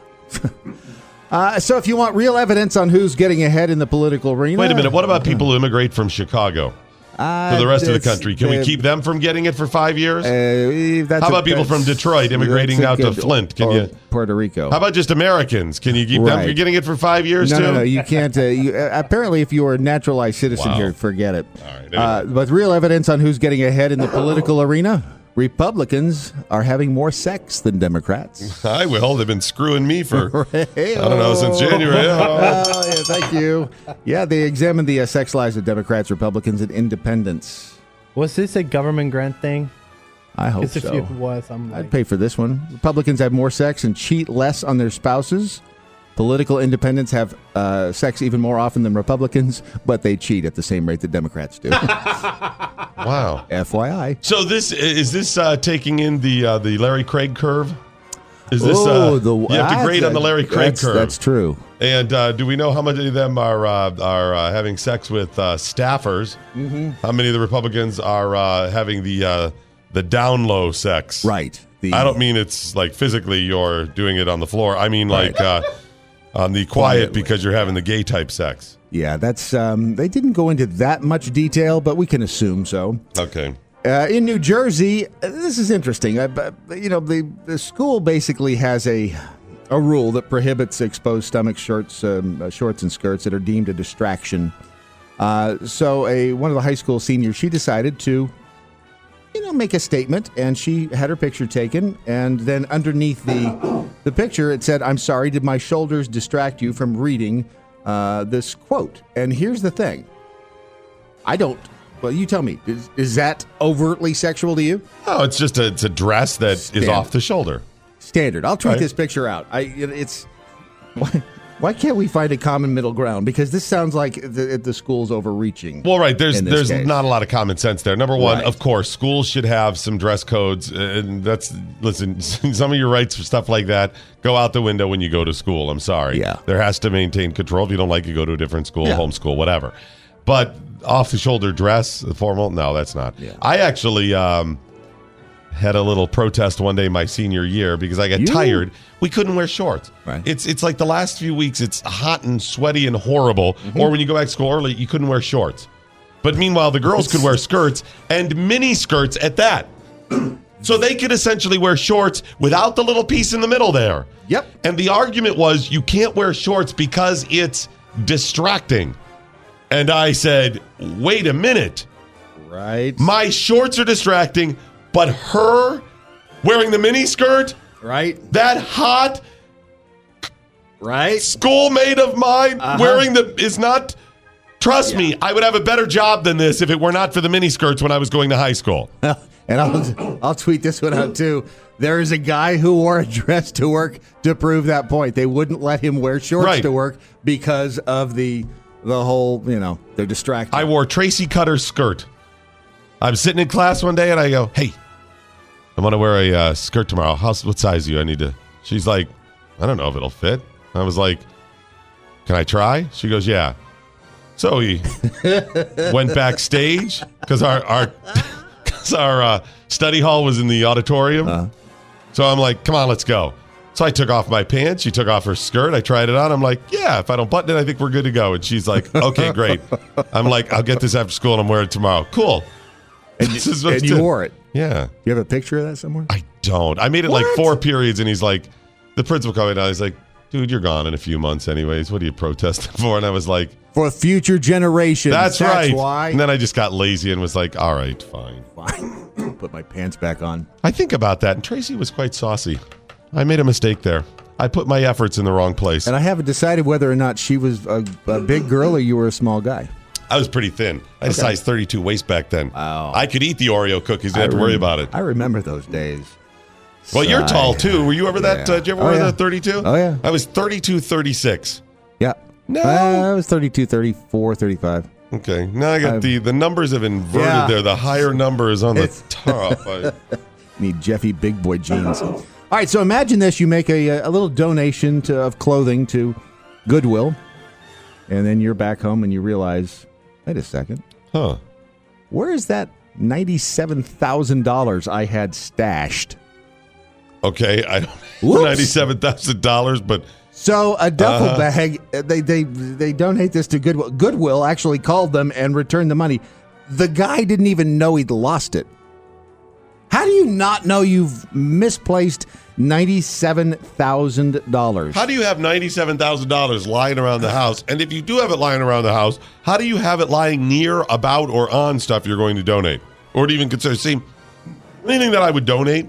uh, so if you want real evidence on who's getting ahead in the political arena. Wait a minute. What about people who immigrate from Chicago uh, to the rest of the that's- country? Can we uh, keep them from getting it for five years? Uh, that's How a- about people from that's- Detroit immigrating that's a out to good- Flint? Can or you? Puerto Rico. How about just Americans? Can you keep them Right. from getting it for five years no, too? no, no. You can't. Uh, you, uh, apparently, if you are a naturalized citizen Wow. here, forget it. All right, Uh, anyway. but real evidence on who's getting ahead in the political arena. Republicans are having more sex than Democrats. I will. They've been screwing me for I don't know since January. Oh. Oh, yeah, thank you. Yeah, they examined the uh, sex lives of Democrats, Republicans, and independents. Was this a government grant thing? I hope Because if so. it was, I'm like, I'd pay for this one. Republicans have more sex and cheat less on their spouses. Political independents have uh, sex even more often than Republicans, but they cheat at the same rate that Democrats do. Wow. F Y I. So this is this uh, taking in the uh, the Larry Craig curve? Is this Oh, uh, the- you have to ah, grade on the that- Larry Craig that's- curve? that's true. And uh, do we know how many of them are uh, are uh, having sex with uh, staffers? Mm-hmm. How many of the Republicans are uh, having the uh, the down low sex? Right. The, I don't mean it's like physically you're doing it on the floor. I mean like uh, on the quiet Quietly. because you're having the gay type sex. Yeah, that's. Um, they didn't go into that much detail, but we can assume so. Okay. Uh, in New Jersey, uh, this is interesting. Uh, but, you know, the, the school basically has a a rule that prohibits exposed stomach shirts, um, uh, shorts and skirts that are deemed a distraction. Uh, so, a one of the high school seniors, she decided to, you know, make a statement, and she had her picture taken, and then underneath the the picture, it said, "I'm sorry, did my shoulders distract you from reading uh, this quote?" And here's the thing: I don't. Well, you tell me. Is, is that overtly sexual to you? Oh, it's just a it's a dress that is Standard. off the shoulder. Standard. I'll tweet Right. this picture out. I. it- It's. Why, why can't we find a common middle ground? Because this sounds like the, the school's overreaching. Well, right. There's in this there's case. not a lot of common sense there. Number one, Right. of course, schools should have some dress codes, and that's listen. Some of your rights for stuff like that go out the window when you go to school. I'm sorry. Yeah. there has to maintain control. If you don't like it, go to a different school, Yeah. homeschool, whatever. But off the shoulder dress, the formal, no, that's not. Yeah. I actually um, had a little protest one day my senior year because I got You? tired. We couldn't wear shorts. Right. It's it's like the last few weeks. It's hot and sweaty and horrible. Mm-hmm. Or when you go back to school early, you couldn't wear shorts. But meanwhile, the girls could wear skirts and mini skirts at that. So they could essentially wear shorts without the little piece in the middle there. Yep. And the argument was you can't wear shorts because it's distracting. And I said, wait a minute. Right. My shorts are distracting, but her wearing the mini skirt, right. that hot Right. schoolmate of mine Uh-huh. wearing the is not. Trust me, I would have a better job than this if it were not for the mini skirts when I was going to high school. And I'll I'll tweet this one out too. There is a guy who wore a dress to work to prove that point. They wouldn't let him wear shorts Right. to work because of the the whole, you know, they're distracted. I wore Tracy Cutter's skirt. I'm sitting in class one day and I go, "Hey, I want to wear a uh, skirt tomorrow. How, what size do you? I need to." She's like, "I don't know if it'll fit." I was like, "Can I try?" She goes, "Yeah." So we went backstage because our our because our uh, study hall was in the auditorium. Uh-huh. So I'm like, come on, let's go. So I took off my pants. She took off her skirt. I tried it on. I'm like, yeah, if I don't button it, I think we're good to go. And she's like, okay, great. I'm like, I'll get this after school and I'm wearing it tomorrow. Cool. And, This is you, what's and you it. wore it. Yeah. You have a picture of that somewhere? I don't. I made it What? like four periods, and he's like, the principal coming down. He's like, dude, you're gone in a few months anyways. What are you protesting for? And I was like, For future generations. that's, right. why. And then I just got lazy and was like, all right, fine. Fine. Put my pants back on. I think about that, and Tracy was quite saucy. I made a mistake there. I put my efforts in the wrong place. And I haven't decided whether or not she was a, a big girl or you were a small guy. I was pretty thin. I had a size thirty-two waist back then. Wow. I could eat the Oreo cookies. Didn't have to I worry rem- about it. I remember those days. Well, you're Sigh. tall, too. Were you ever that? Yeah. Uh, did you ever Oh, wear yeah. the thirty-two? Oh, yeah. I was thirty-two, thirty-six. Yeah. No. Uh, I was thirty-two, thirty-four, thirty-five. Okay. Now I got I've- the, the numbers have inverted Yeah. there. The higher number is on the It's- top. I, Need Jeffy Big Boy jeans. All right, so imagine this. You make a, a little donation to, of clothing to Goodwill, and then you're back home and you realize, wait a second, huh. where is that ninety-seven thousand dollars I had stashed? Okay. I don't Whoops. ninety-seven thousand dollars, but So a duffel Uh-huh. bag, uh, they, they, they donate this to Goodwill. Goodwill actually called them and returned the money. The guy didn't even know he'd lost it. How do you not know you've misplaced ninety-seven thousand dollars? how do you have ninety-seven thousand dollars lying around the house? And if you do have it lying around the house, how do you have it lying near, about, or on stuff you're going to donate? Or to even consider? See, anything that I would donate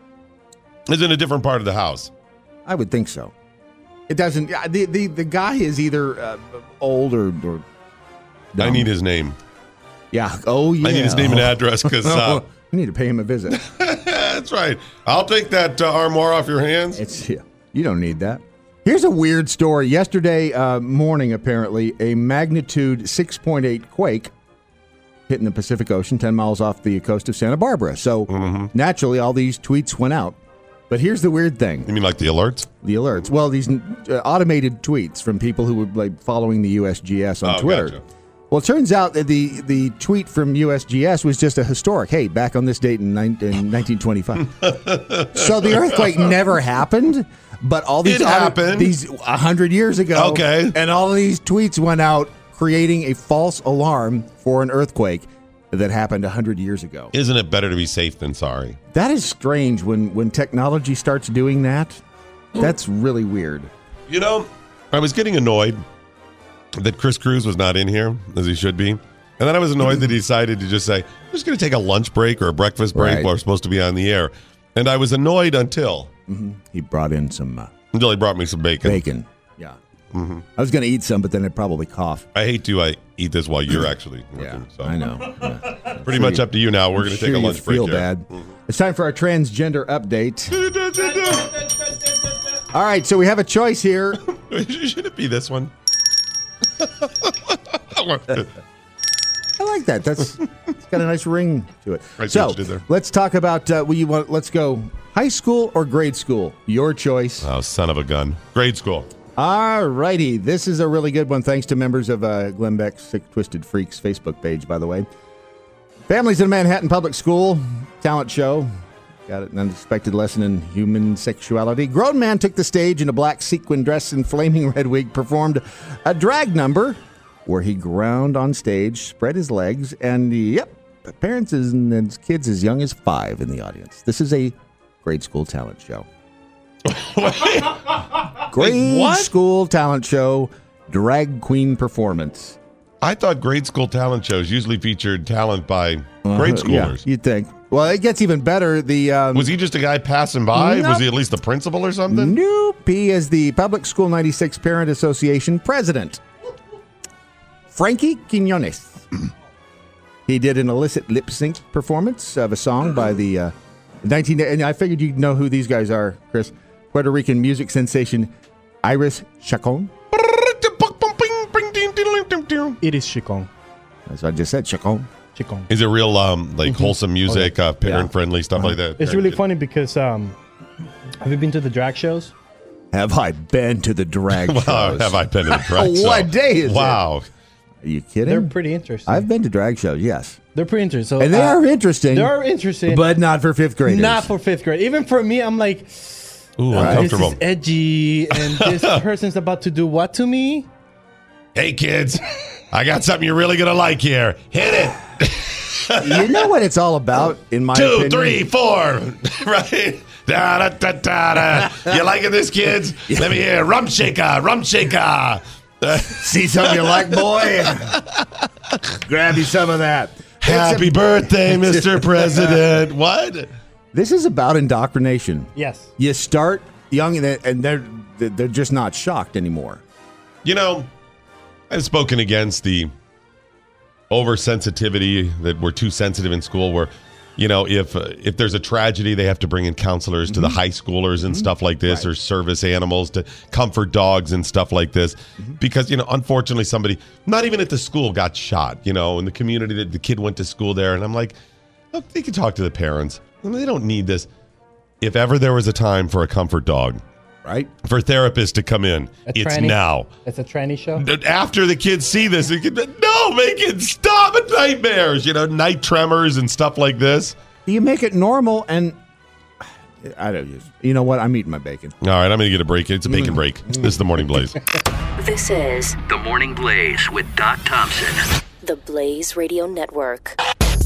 is in a different part of the house. I would think so. It doesn't. uh, The the, the guy is either uh, old or, or I dumb. need his name. Yeah. Oh yeah. I need his name and address because uh, we need to pay him a visit. that's right. I'll take that uh, armoire off your hands. It's yeah, you don't need that. Here's a weird story. Yesterday uh, morning, apparently, a magnitude six point eight quake hit in the Pacific Ocean, ten miles off the coast of Santa Barbara. So Mm-hmm. naturally, all these tweets went out. But here's the weird thing: You mean like the alerts? the alerts. Well, these uh, automated tweets from people who were like following the U S G S on Oh, Twitter. gotcha. Well, it turns out that the, the tweet from U S G S was just a historic. Hey, back on this date in, nine, in nineteen twenty-five. So the earthquake never happened, but all these It happened. these a hundred years ago. Okay. and all of these tweets went out creating a false alarm for an earthquake that happened a hundred years ago. Isn't it better to be safe than sorry? That is strange when when technology starts doing that. That's really weird. You know, I was getting annoyed that Chris Cruz was not in here, as he should be. And then I was annoyed that he decided to just say, I'm just going to take a lunch break or a breakfast break Right. while we're supposed to be on the air. And I was annoyed until He brought in some uh, until he brought me some bacon. bacon. Yeah. I was going to eat some, but then I'd probably cough. I hate to I eat this while you're actually working. Yeah, so. I know. Yeah. Pretty much up to you now. We're going to Sure take a you lunch break feel here. bad. It's time for our transgender update. All right, so we have a choice here. Should it be this one? I like that. That's it's got a nice ring to it. I see so what you did there. let's talk about. Uh, well, you want? Let's go. High school or grade school? Your choice. Oh, son of a gun. Grade school. All righty. This is a really good one. Thanks to members of uh, Glenn Beck's Sick Twisted Freaks Facebook page, by the way. Families in a Manhattan public school talent show. Got an unexpected lesson in human sexuality. Grown man took the stage in a black sequin dress and flaming red wig, performed a drag number where he ground on stage, spread his legs, and yep, parents and and kids as young as five in the audience. This is a grade school talent show. Grade what? school talent show, drag queen performance. I thought grade school talent shows usually featured talent by grade Uh, yeah, schoolers. you'd think. Well, it gets even better. The um, Was he just a guy passing by? Nope. Was he at least the principal or something? Nope. He is the Public School ninety-six Parent Association president, Frankie Quinones. He did an illicit lip sync performance of a song by the uh, nineteen. And I figured you'd know who these guys are, Chris. Puerto Rican music sensation Iris Chacon. It is Chicon. That's what I just said, Chacon. Chicon. Is it real um, like wholesome music, uh, parent Yeah. friendly stuff like that? It's really funny because um, have you been to the drag shows? Have I been to the drag Wow, shows? have I been to the drag show? What day is it? Wow. Are you kidding? They're pretty interesting. I've been to drag shows, yes. They're pretty interesting. So, and they uh, are interesting. They are interesting. But not for fifth graders. Not for fifth grade. Even for me, I'm like, Ooh, uh, uncomfortable. this is edgy, and this person's about to do what to me? Hey, kids, I got something you're really going to like here. Hit it. You know what it's all about, in my Two, opinion? three, four. Right? Da, da, da, da, da. You liking this, kids? Let me hear. Rum shaker, rum shaker. See something you like, boy? Grab you some of that. Happy birthday, Mister President. What? This is about indoctrination. Yes. You start young, and and they're they're just not shocked anymore. You know, I've spoken against the oversensitivity that we're too sensitive in school, where, you know, if uh, if there's a tragedy, they have to bring in counselors to the high schoolers and stuff like this, Right. or service animals to comfort dogs and stuff like this. Because, you know, unfortunately, somebody, not even at the school, got shot, you know, in the community that the kid went to school there. And I'm like, look, they can talk to the parents. I mean, they don't need this. If ever there was a time for a comfort dog, Right? for therapists to come in, A it's tranny- now. It's a tranny show. After the kids see this, they can, no, make it stop at nightmares, you know, night tremors and stuff like this. You make it normal, and I don't. You know what? I'm eating my bacon. All right, I'm going to get a break. It's a bacon break. This is the Morning Blaze. This is The Morning Blaze with Doc Thompson. the Blaze Radio Network.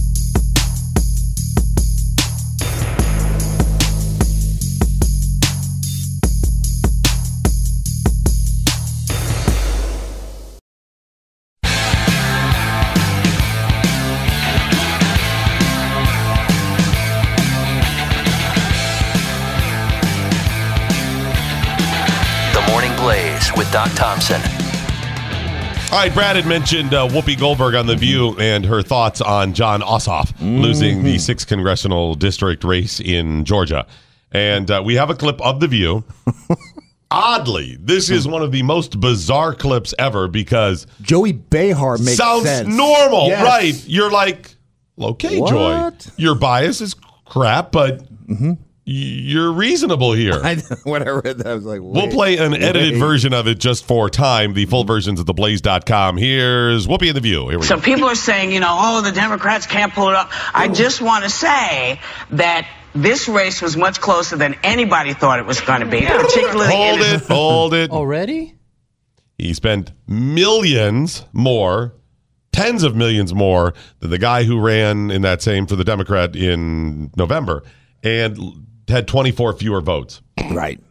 The Morning Blaze with Doc Thompson. All right, Brad had mentioned uh, Whoopi Goldberg on The View and her thoughts on John Ossoff losing the sixth congressional district race in Georgia. And uh, we have a clip of The View. Oddly, this is one of the most bizarre clips ever because Joey Behar makes sounds sense. normal, Yes. right? You're like, okay, What? Joy, your bias is crap, but y- you're reasonable here. I, when I read that, I was like, We'll wait, play an edited wait. version of it just for time. The full version's at the blaze dot com. Here's Whoopi and The View. Here we So go. people are saying, you know, oh, the Democrats can't pull it off. I just want to say that this race was much closer than anybody thought it was going to be, particularly Hold in it, hold it. Already? He spent millions more, tens of millions more than the guy who ran in that same for the Democrat in November and had twenty-four fewer votes. Right.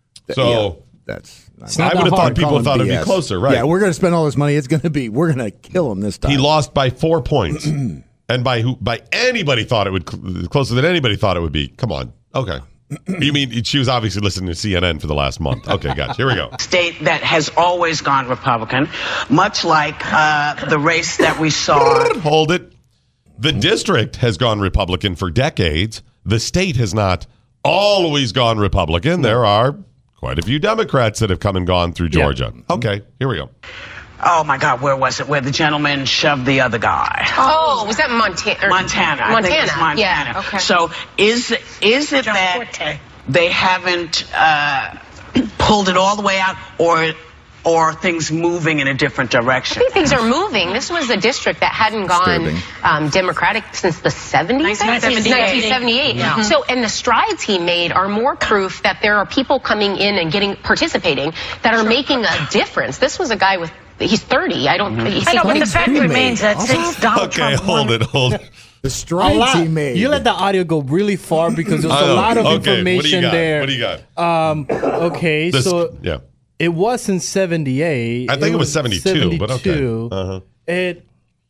So Yeah, that's. not I that would have thought hard. people Calling thought it'd B S. be closer, right? Yeah, we're going to spend all this money. It's going to be. We're going to kill him this time. He lost by four points, and by who? By anybody thought it would cl- closer than anybody thought it would be. Come on, okay. You mean she was obviously listening to C N N for the last month? Okay, gotcha. Here we go. state that has always gone Republican, much like uh, the race that we saw. Hold it. The district has gone Republican for decades. The state has not always gone Republican. There are quite a few Democrats that have come and gone through Georgia. Okay, here we go. Oh my God, where was it? Where the gentleman shoved the other guy. Oh, was that Montana? Montana. I think it's Montana. Yeah. Okay. So is is it that they haven't uh, pulled it all the way out, or or are things moving in a different I direction? think things are moving. This was a district that hadn't gone Disturbing. um, Democratic since the seventies. nineteen seventy-eight. nineteen seventy-eight. Yeah. So, and the strides he made are more proof that there are people coming in and getting participating that are making a difference. This was a guy with. He's thirty. I don't. He's I know, but the fact he remains that since Donald Okay, hold it, hold it. The A strides lot. he made. You let the audio go really far because there's I a know. lot of Okay, what do you information got? there. What do you got? Um, okay, This- so yeah. it was in seventy-eight. I think it was seventy-two, but okay. seventy-two. Uh-huh. It.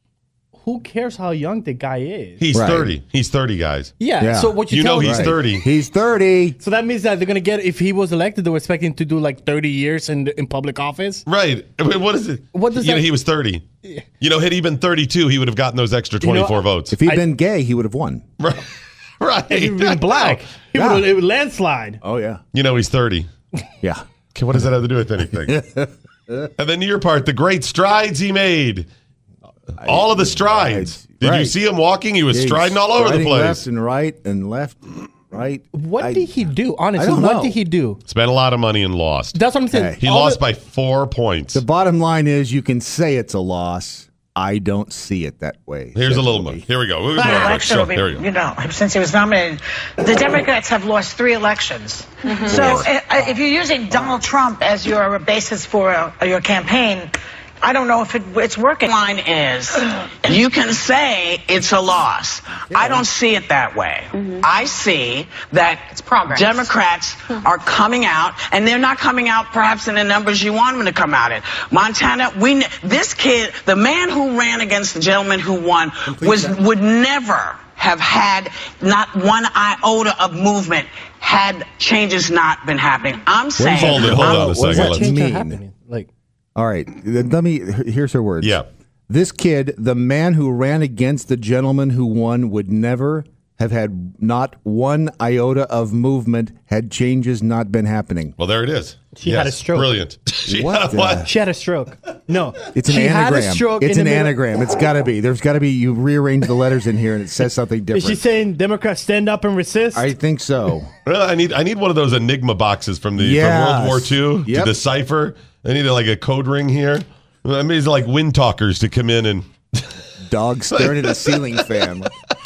Who cares how young the guy is? He's Right. thirty. He's thirty, guys. yeah, Yeah. So what you, You know tell he's me? thirty. He's thirty. So that means that they're gonna get if he was elected, they were expecting to do like thirty years in in public office. Right. I mean, what is it? What does you know, that- he was thirty. You know, had he been thirty-two, he would have gotten those extra You know, twenty-four votes. If he'd I- been gay, he would have won. Right. Right. If he would been black, he Yeah. would have landslide. Oh yeah. You know, he's thirty. Yeah. Okay, what does that have to do with anything? And then your part, the great strides he made. All of the strides. Did you Right. see him walking? He was He's striding all over the striding place. left and right and left, right. What I- did he do? Honestly, I don't what know. did he do? Spent a lot of money and lost. That's what I'm saying. Hey. He All lost the- by four points. The bottom line is, you can say it's a loss, I don't see it that way. Here's a little more. Here we go. We'll But more election sure. will be, There you go. you know, since he was nominated, the Democrats have lost three elections. Mm-hmm. So uh, if you're using Donald Trump as your basis for uh, your campaign, I don't know if it, it's working. Line is, you can say it's a loss. I don't see it that way. Mm-hmm. I see that It's progress. Democrats are coming out, and they're not coming out perhaps in the numbers you want them to come out in. Montana, we this kid, the man who ran against the gentleman who won, was would never have had not one iota of movement had changes not been happening. I'm saying, Hold it. Hold I'm- on a What does second. that Let's- Change are mean? happening. Like, All right, let me. Here's her words. Yeah. This kid, the man who ran against the gentleman who won, would never have had not one iota of movement had changes not been happening. Well, there it is. She Yes, had a stroke. Brilliant. She What had a the- what? she had a stroke. No, It's an she had a anagram. stroke It's in an the middle- anagram. It's got to be. There's got to be. You rearrange the letters in here, and it says something Is different. she saying Democrats stand up and resist? I think so. Well, I need I need one of those Enigma boxes from the Yes. from World War Two Yep. to decipher. I need like a code ring here. I mean, it's like wind talkers to come in and. Dog staring at a ceiling fan.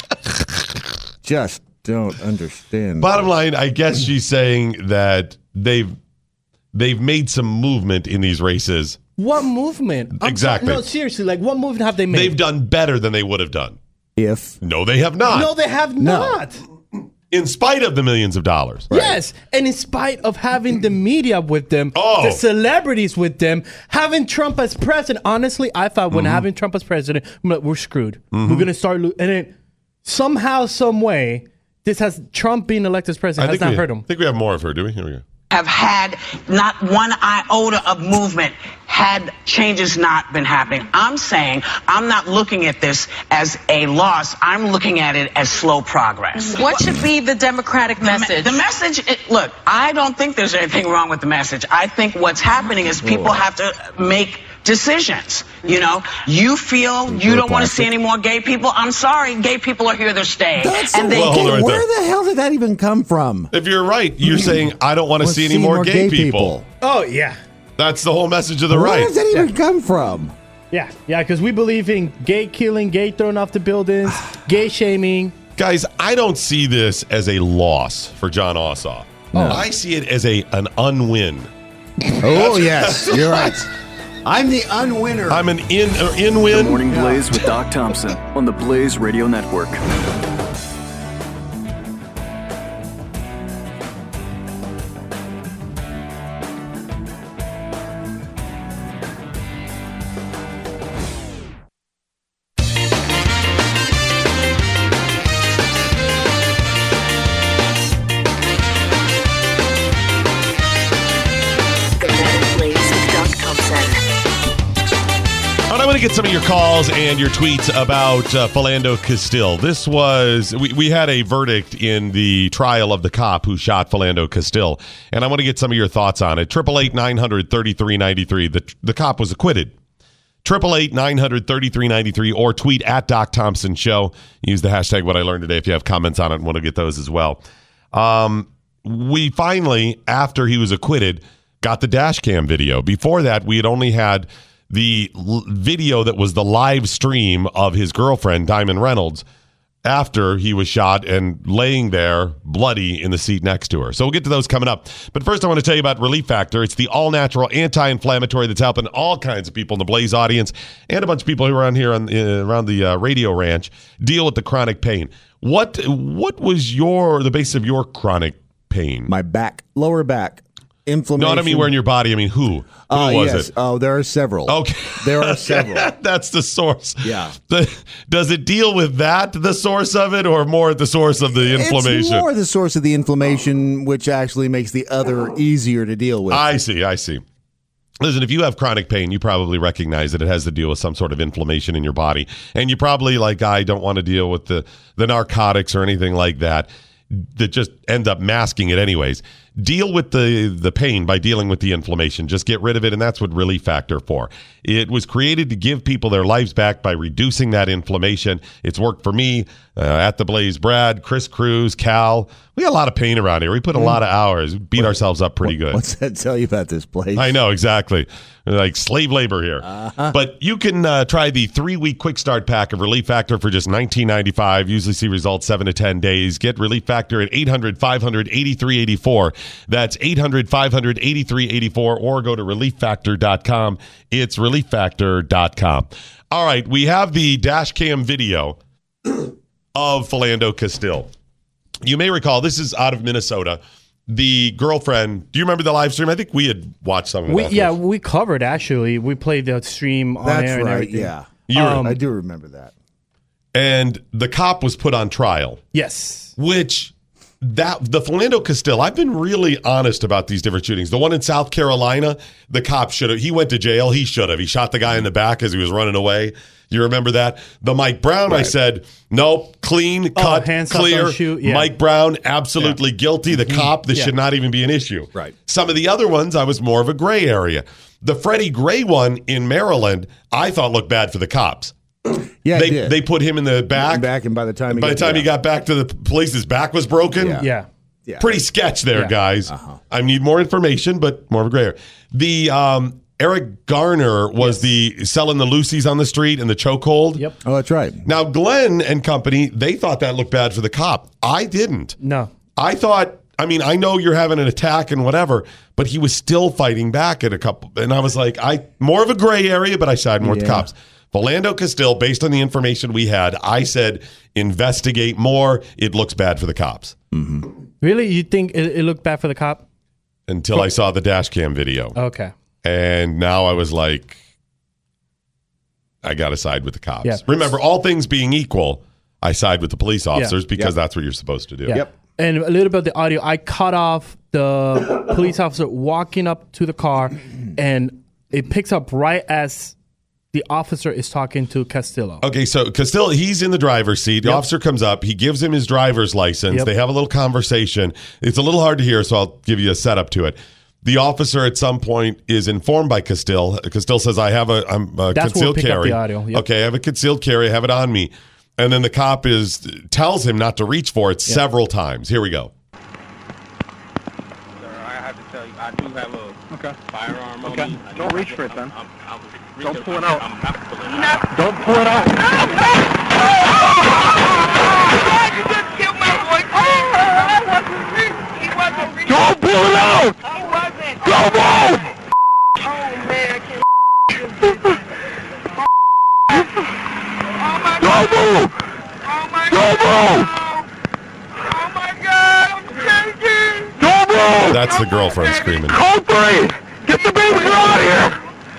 Just don't understand. Bottom line, I guess she's saying that they've they've made some movement in these races. What movement? I'm Exactly. sorry- no, seriously. Like, what movement have they made? They've done better than they would have done. If No, they have not. No, they have not. In spite of the millions of dollars. Yes, and in spite of having the media with them, Oh. the celebrities with them, having Trump as president. Honestly, I thought when Mm-hmm. having Trump as president, I'm like, we're screwed. We're gonna start, lo- and then somehow, some way, this has Trump being elected as I president has think not we, hurt him. I think we have more of her, do we? Here we go. have had not one iota of movement had changes not been happening. I'm saying I'm not looking at this as a loss. I'm looking at it as slow progress. What should be the Democratic message? The message, it, look, I don't think there's anything wrong with the message. I think what's happening is people have to make decisions. You know, you feel you don't want to see any more gay people. I'm sorry, gay people are here to stay. That's and they Well, hold on right where there. the hell did that even come from? If you're right, you're saying I don't want to Wanna see any more gay, people. Oh yeah, That's the whole message of the Where right. does that even come from? yeah, yeah. Because we believe in gay killing, gay throwing off the buildings, gay shaming. Guys, I don't see this as a loss for John Ossoff. I see it as a an unwin. Oh yes, you're right. I'm the unwinner. I'm an in uh, in The win. Morning Blaze with Doc Thompson on the Blaze Radio Network. The Morning Blaze with Doc Thompson. All right, I'm going to get some of your calls and your tweets about uh, Philando Castile. This was, we, we had a verdict in the trial of the cop who shot Philando Castile, and I want to get some of your thoughts on it. eight eight eight, nine hundred, thirty-three ninety-three. The, the cop was acquitted. eight eight eight, nine hundred, thirty-three ninety-three or tweet at Doc Thompson Show. Use the hashtag What I Learned Today if you have comments on it and want to get those as well. Um, we finally, after he was acquitted, got the dash cam video. Before that, we had only had the l- video that was the live stream of his girlfriend, Diamond Reynolds, after he was shot and laying there bloody in the seat next to her. So we'll get to those coming up. But first, I want to tell you about Relief Factor. It's the all-natural anti-inflammatory that's helping all kinds of people in the Blaze audience and a bunch of people who are around here on, uh, around the uh, radio ranch deal with the chronic pain. What what was your the base of your chronic pain? My back, lower back, inflammation. No, I don't mean where in your body. I mean who? Who Uh, was yes. it? Oh, there are several. Okay. There are several. That's the source. Yeah. The- does it deal with that, the source of it, or more at the source of the inflammation? It's more the source of the inflammation, which actually makes the other easier to deal with. I see. I see. Listen, if you have chronic pain, you probably recognize that it has to deal with some sort of inflammation in your body. And you probably, like I, don't want to deal with the, the narcotics or anything like that that just end up masking it anyways. deal with the, the pain by dealing with the inflammation. Just get rid of it, and that's what Relief Factor for. It was created to give people their lives back by reducing that inflammation. It's worked for me, uh, at the Blaze, Brad, Chris Cruz, Cal. We got a lot of pain around here. We put a lot of hours. We beat what, ourselves up pretty what, good. What's that tell you about this place? I know, exactly. Like slave labor here. Uh-huh. But you can uh, try the three-week quick start pack of Relief Factor for just nineteen ninety-five dollars. Usually see results seven to ten days. Get Relief Factor at eight hundred, five hundred, eighty-three eighty-four. That's eight hundred, five hundred, eighty-three eighty-four, or go to relief factor dot com. It's relief factor dot com. All right, we have the dash cam video of Philando Castile. You may recall, this is out of Minnesota. The girlfriend, do you remember the live stream? I think we had watched some of we, that. Yeah, we covered, actually. We played the stream on That's air and right, everything. yeah. You Um, I do remember that. And the cop was put on trial. Yes. Which, that the Philando Castile, I've been really honest about these different shootings. The one in South Carolina, the cop should have, he went to jail. He should have. He shot the guy in the back as he was running away. You remember that? The Mike Brown, right. I said, nope, clean, cut, oh, hands up, clear. don't shoot. Yeah. Mike Brown, absolutely yeah. guilty. The mm-hmm. cop, this yeah. should not even be an issue. Right. Some of the other ones, I was more of a gray area. The Freddie Gray one in Maryland, I thought looked bad for the cops. Yeah, they did. they put him in the back. Back, and by the time he by the got, time yeah. he got back to the police, his back was broken. Yeah. yeah. yeah. Pretty sketch there, yeah. guys. Uh-huh. I need more information, but more of a gray area. The um, Eric Garner was yes. the selling the Lucy's on the street and the chokehold. Yep. Oh, that's right. Now, Glenn and company, they thought that looked bad for the cop. I didn't. No. I thought, I mean, I know you're having an attack and whatever, but he was still fighting back at a couple. And I was like, I more of a gray area, but I sided more yeah. with the cops. Philando Castile, based on the information we had, I said, investigate more. It looks bad for the cops. Mm-hmm. Really? You think it, it looked bad for the cop? Until I saw the dash cam video. Okay. And now I was like, I got to side with the cops. Yeah. Remember, all things being equal, I side with the police officers yeah. because yep. that's what you're supposed to do. Yeah. Yep. And a little bit of the audio, I cut off the police officer walking up to the car, and it picks up right as the officer is talking to Castillo. Okay, so Castillo, he's in the driver's seat. The yep. officer comes up. He gives him his driver's license. Yep. They have a little conversation. It's a little hard to hear, so I'll give you a setup to it. The officer at some point is informed by Castillo. Castillo says, I have a, I'm a That's concealed pick carry. Up the audio. Yep. Okay, I have a concealed carry. I have it on me. And then the cop is tells him not to reach for it yep. several times. Here we go. Sir, I have to tell you, I do have a okay. firearm okay. on me. Don't reach for it, then. I'm, I'm, I'm Don't pull it out. I'm, I'm pulling it out. Don't pull it out. You just killed my boyfriend. That wasn't me. He wasn't me. Don't pull it out. He wasn't. Don't move. Oh, man. I can't do this. Oh, my Don't God. move. Oh, my Don't God. move. Oh, my God. I'm shaking. Don't move. That's the girlfriend screaming. Code three. Get the baby out of here.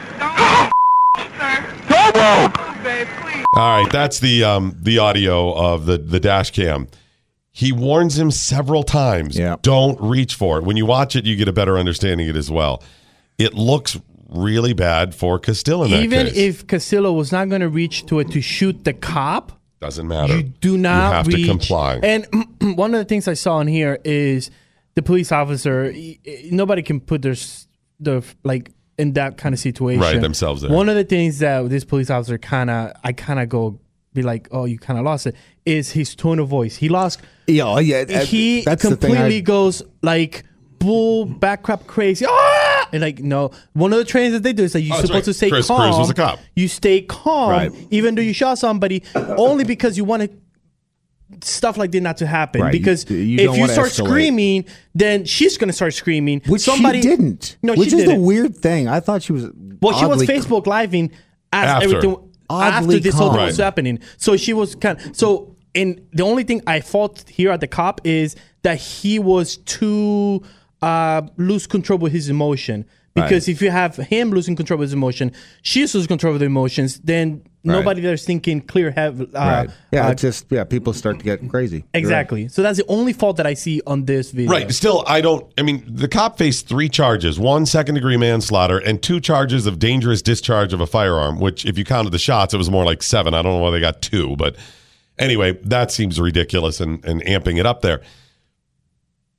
Don't move. All right, that's the um, the audio of the, the dash cam. He warns him several times, yeah. don't reach for it. When you watch it, you get a better understanding of it as well. It looks really bad for Castillo in that Even case. if Castillo was not going to reach to it to shoot the cop, doesn't matter. You do not you have reach. to comply. And one of the things I saw in here is the police officer, nobody can put their, the like, in that kind of situation. Right, themselves there. One of the things that this police officer kind of, I kind of go, be like, oh, you kind of lost it, is his tone of voice. He lost. Yeah, yeah. He that's completely the thing I, goes like bull, back crap crazy. Ah! And like, no. One of the trainings that they do is that you're oh, supposed right. to stay Chris calm. Cruz was a cop. You stay calm, right. even though you shot somebody, only because you want to. Stuff like that not to happen right. because you, you if you start escalate. screaming, then she's going to start screaming. Which Somebody she didn't. No, which she is didn't. the weird thing. I thought she was. Well, she was oddly, Facebook living as After. everything Oddly after this whole calm. thing was Right. happening. So she was kind of so. And the only thing I fault here at the cop is that he was too uh, lose control with his emotion. Because Right. if you have him losing control of his emotion, she's losing control of the emotions, then Right. nobody there's thinking clear head. Uh, right. Yeah, uh, it's just yeah, people start to get crazy. Exactly. Right. So that's the only fault that I see on this video. Right. Still, I don't. I mean, the cop faced three charges: one second degree manslaughter and two charges of dangerous discharge of a firearm. Which, if you counted the shots, it was more like seven. I don't know why they got two, but anyway, that seems ridiculous and, and amping it up there.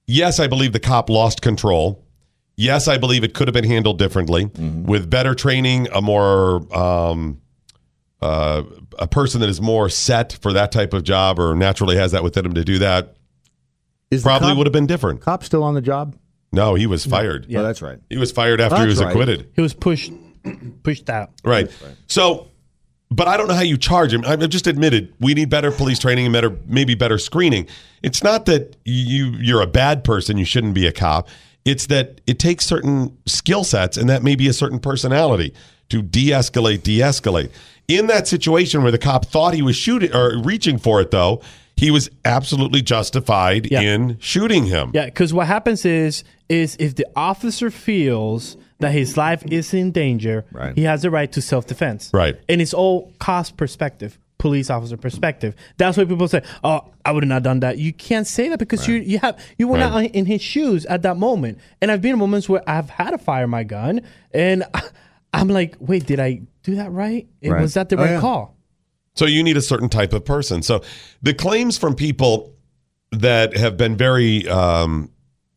yes, I believe the cop lost control. Yes, I believe it could have been handled differently mm-hmm. with better training, a more um, uh, a person that is more set for that type of job or naturally has that within him to do that. Is probably cop, would have been different. Cop still on the job? No, he was fired. Yeah, oh, that's right. He was fired after that's he was right. acquitted. He was pushed pushed out. Right. right. So, but I don't know how you charge him. I've just admitted we need better police training and better, maybe better screening. It's not that you you're a bad person, you shouldn't be a cop. It's that it takes certain skill sets and that may be a certain personality to de-escalate, de-escalate. In that situation where the cop thought he was shooting or reaching for it, though, he was absolutely justified yeah. in shooting him. Yeah, because what happens is, is if the officer feels that his life is in danger, right. he has the right to self-defense. Right. And it's all cost perspective, police officer perspective. That's why people say, oh, I would have not done that. You can't say that because right. you you have you were right. not in his shoes at that moment. And I've been in moments where I've had to fire my gun, and I'm like, wait, did I do that right? right. Was that the oh, right yeah. call? So you need a certain type of person. So the claims from people that have been very um,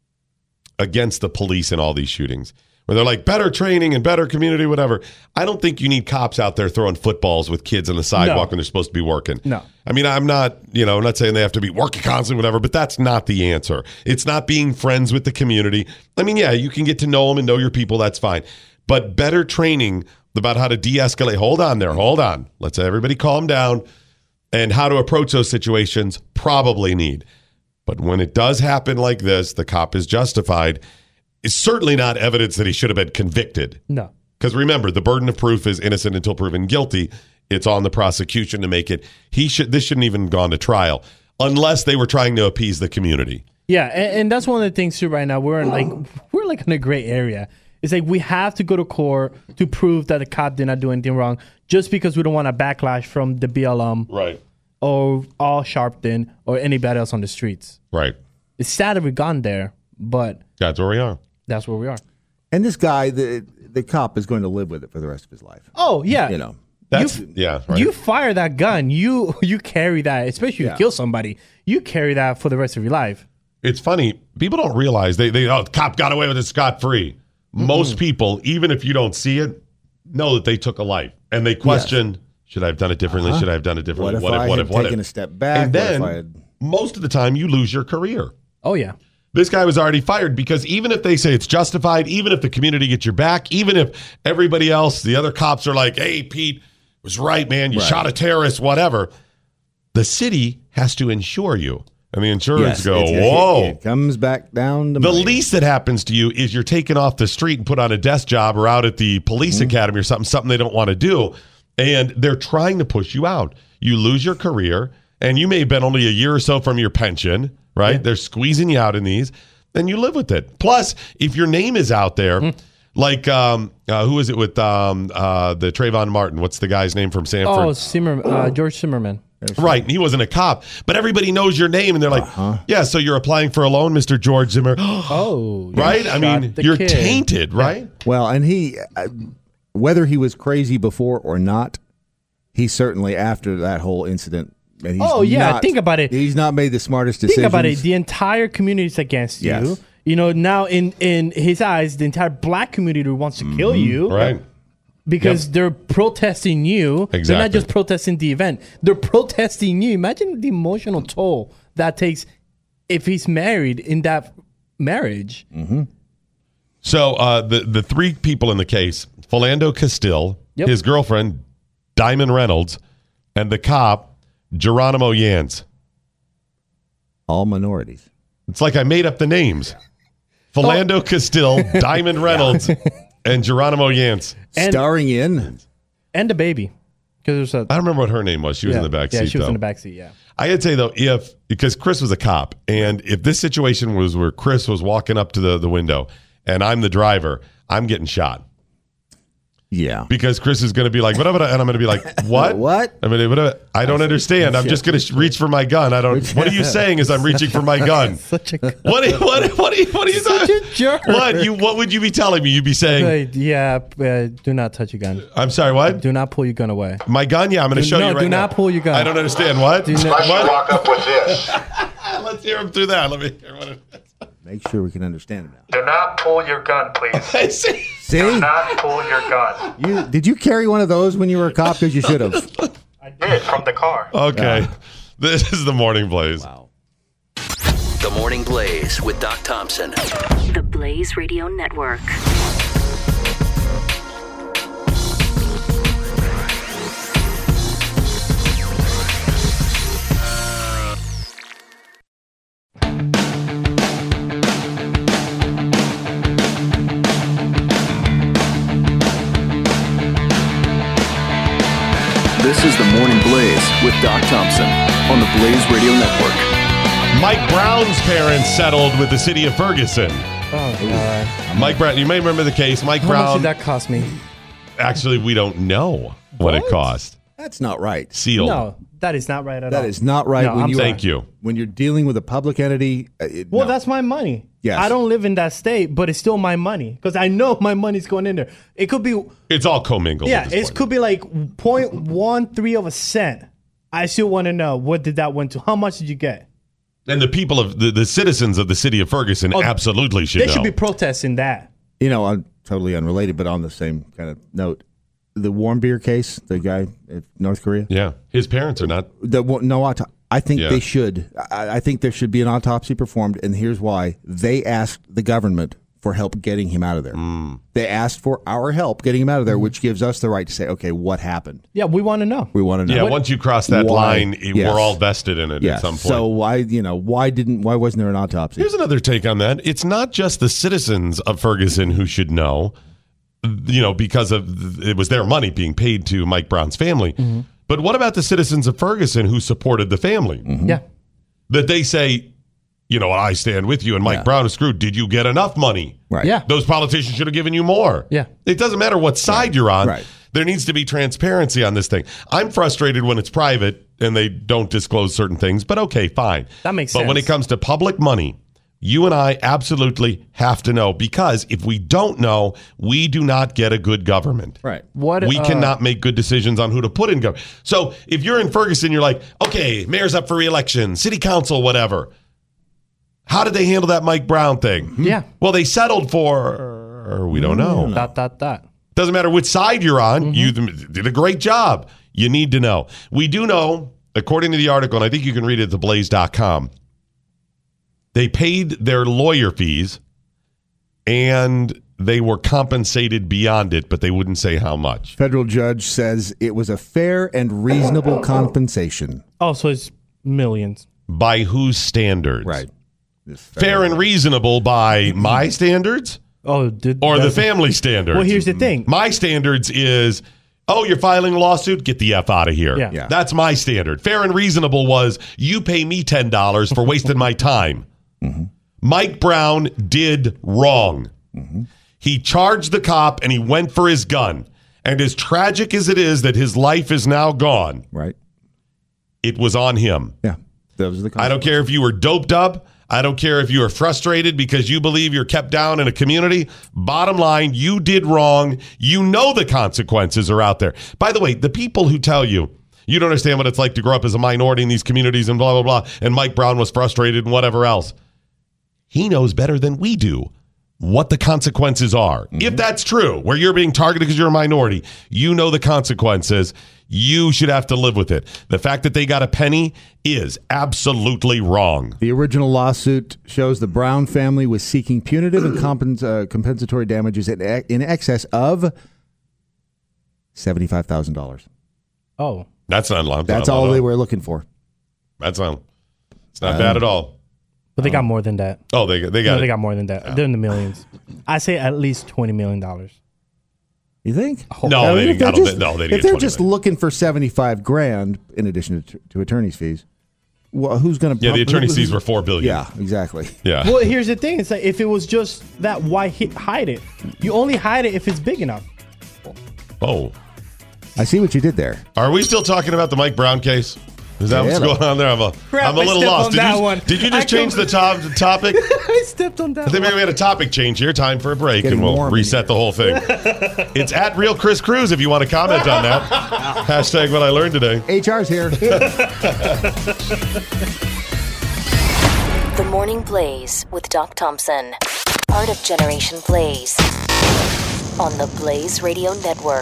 against the police in all these shootings, where they're like, better training and better community, whatever. I don't think you need cops out there throwing footballs with kids on the sidewalk no. when they're supposed to be working. No. I mean, I'm not, you know, I'm not saying they have to be working constantly, whatever, but that's not the answer. It's not being friends with the community. I mean, yeah, you can get to know them and know your people. That's fine. But better training about how to de-escalate. Hold on there. Hold on. Let's everybody calm down. And how to approach those situations probably need. But when it does happen like this, the cop is justified. It's certainly not evidence that he should have been convicted. No. Because remember, the burden of proof is innocent until proven guilty. It's on the prosecution to make it. He should. This shouldn't even gone to trial unless they were trying to appease the community. Yeah, and, and that's one of the things too. Right now, we're in like we're like in a gray area. It's like we have to go to court to prove that the cop did not do anything wrong, just because we don't want a backlash from the B L M, right, or Al Sharpton or anybody else on the streets. Right. It's sad that we've gone there, but that's where we are. That's where we are. And this guy, the the cop, is going to live with it for the rest of his life. Oh yeah, you know. That's you, yeah. Right. You fire that gun, you you carry that, especially if you Yeah. kill somebody. You carry that for the rest of your life. It's funny. People don't realize they they oh the cop got away with it scot free. Mm-hmm. Most people, even if you don't see it, know that they took a life and they question: yes. Should I have done it differently? Uh-huh. Should I have done it differently? What if I had taken a step back? And What if then I had- most of the time you lose your career. Oh yeah. This guy was already fired because even if they say it's justified, even if the community gets your back, even if everybody else, the other cops are like, hey, Pete was right, man, you Right. shot a terrorist, whatever, the city has to insure you. And the insurance Yes, go, it's- whoa. It, it comes back down to The money. least that happens to you is you're taken off the street and put on a desk job or out at the police Mm-hmm. academy or something, something they don't want to do. And they're trying to push you out. You lose your career, and you may have been only a year or so from your pension, right? Yeah. They're squeezing you out in these. Then you live with it. Plus, if your name is out there, Mm. like, um, uh, who is it with um, uh, the Trayvon Martin? What's the guy's name from Sanford? Oh, Zimmer, uh, George Zimmerman. Right, and he wasn't a cop, but everybody knows your name, and they're like, Uh-huh. yeah, so you're applying for a loan, Mister George Zimmer. Oh, Right? you I shot mean, the you're kid. tainted, right? Well, and he, uh, whether he was crazy before or not, he certainly, after that whole incident, and he's Oh, yeah, not- think about it. He's not made the smartest decisions. Think about it. The entire community is against you. Yes. You know, now in, in his eyes, the entire black community wants to kill you. Right. Because Yep. they're protesting you. They're Exactly. not just protesting the event. They're protesting you. Imagine the emotional toll that takes if he's married in that marriage. Mm-hmm. So uh, the, the three people in the case, Philando Castile, Yep. his girlfriend, Diamond Reynolds, and the cop, Geronimo Yance. All minorities. It's like I made up the names. Philando Castile, Diamond Reynolds, and Geronimo Yance. And- Starring in. And the baby. Because there's a I don't remember what her name was. She was yeah, in the back seat, Yeah, she was though. in the back seat, yeah. I gotta say though, if because Chris was a cop, and if this situation was where Chris was walking up to the, the window and I'm the driver, I'm getting shot. Yeah. Because Chris is going to be like, whatever, and I'm going to be like, what? What? I mean, what, I don't understand. I'm just going to reach for my gun. I don't. What are you saying? Is I'm reaching for my gun? Such a What? What? What? Are you, what are you Such saying? a jerk. What? You? What would you be telling me? You'd be saying, Uh, yeah, uh, do not touch your gun. I'm sorry. What? Do not pull your gun away. My gun? Yeah, I'm going to Do- show no, you right do now. not pull your gun. I don't understand. What? Do not- Let's What? walk up with this. Let's hear him through that. Let me hear what it is. make sure we can understand it now. Do not pull your gun, please. See? Do not pull your gun. You did you carry one of those when you were a cop? Because you should have. I did from the car. Okay. Yeah. This is the Morning Blaze. Wow. The Morning Blaze with Doc Thompson. The Blaze Radio Network. This is the Morning Blaze with Doc Thompson on the Blaze Radio Network. Mike Brown's parents settled with the city of Ferguson. Oh, God. Mike Brown, you may remember the case. Mike How Brown. much did that cost me? Actually, we don't know what, what it cost. That's not right. Sealed. No, that is not right at That all. That is not right. No, when I'm you sorry. Thank you. When you're dealing with a public entity. uh, It, Well, no. that's my money. Yes. I don't live in that state, but it's still my money because I know my money's going in there. It could be, It's all commingled. yeah, at this it point. could be like zero point one three of a cent. I still want to know, what did that went to? How much did you get? And the people of the, the citizens of the city of Ferguson Oh, absolutely should They know. should be protesting that. You know, I'm totally unrelated, but on the same kind of note, the warm beer case, the guy in North Korea. Yeah, his parents are not. The no auto- I think Yeah. they should. I, I think there should be an autopsy performed, and here's why: they asked the government for help getting him out of there. Mm. They asked for our help getting him out of there, which gives us the right to say, okay, what happened? Yeah, we want to know. We want to know. Yeah, once you cross that Why? line, it- Yes. we're all vested in it Yes. at some point. So why, you know, why didn't, why wasn't there an autopsy? Here's another take on that. It's not just the citizens of Ferguson who should know, you know, because of it was their money being paid to Mike Brown's family. Mm-hmm. But what about the citizens of Ferguson who supported the family? Mm-hmm. Yeah. That they say, you know, I stand with you and Mike Yeah. Brown is screwed. Did you get enough money? Right. Yeah. Those politicians should have given you more. Yeah. It doesn't matter what side you're on. Right. There needs to be transparency on this thing. I'm frustrated when it's private and they don't disclose certain things, but okay, fine. That makes But when it sense. comes to public money, you and I absolutely have to know, because if we don't know, we do not get a good government. Right. What, We uh, cannot make good decisions on who to put in government. So if you're in Ferguson, you're like, okay, mayor's up for re-election, city council, whatever. How did they handle that Mike Brown thing? Yeah. Well, they settled for, we don't know. Dot, dot, dot. Doesn't matter which side you're on. Mm-hmm. You did a great job. You need to know. We do know, according to the article, and I think you can read it at the blaze dot com, they paid their lawyer fees and they were compensated beyond it, but they wouldn't say how much. Federal judge says it was a fair and reasonable compensation. Oh, so it's millions. By whose standards? Right. Fair and reasonable by my standards? Oh, did, Or the that's- family standards? Well, here's the thing. My standards is, oh, you're filing a lawsuit? Get the F out of here. Yeah. Yeah. That's my standard. Fair and reasonable was, you pay me ten dollars for wasting my time. Mm-hmm. Mike Brown did wrong. Mm-hmm. He charged the cop and he went for his gun. And as tragic as it is that his life is now gone, Right. it was on him. Yeah. Those are the I don't care if you were doped up. I don't care if you were frustrated because you believe you're kept down in a community. Bottom line, you did wrong. You know the consequences are out there. By the way, the people who tell you, you don't understand what it's like to grow up as a minority in these communities and blah, blah, blah, and Mike Brown was frustrated and whatever else. He knows better than we do what the consequences are. Mm-hmm. If that's true, where you're being targeted because you're a minority, you know the consequences. You should have to live with it. The fact that they got a penny is absolutely wrong. The original lawsuit shows the Brown family was seeking punitive and compens- uh, compensatory damages in, in excess of seventy-five thousand dollars. Oh. That's not long. That's all they were looking for. That's not. It's not Um, bad at all. But they got more than that. Oh, they they got No, it. they got more than that. Yeah. They're in the millions. I say at least twenty million dollars. You think? No, I mean, they if didn't. they're I don't just, think- no, they if didn't they're get just looking for seventy-five grand in addition to, to attorney's fees, well, who's going to? Yeah, the attorney's fees were four billion. Yeah, exactly. Yeah. Well, here's the thing. It's like if it was just that, why hi- hide it? You only hide it if it's big enough. Oh, I see what you did there. are we still talking about the Mike Brown case? Is that Yeah, what's no. going on there? I'm a, Crap, I'm a I little stepped lost. on Did that you, one. did you I just change com- the top the topic? I stepped on that. I think maybe we had a topic change here. Time for a break, Getting and we'll warm in reset the whole thing. It's at Real Chris Cruz if you want to comment on that. Hashtag what I learned today. H R's here. The Morning Blaze with Doc Thompson. Part of Generation Blaze. On the Blaze Radio Network.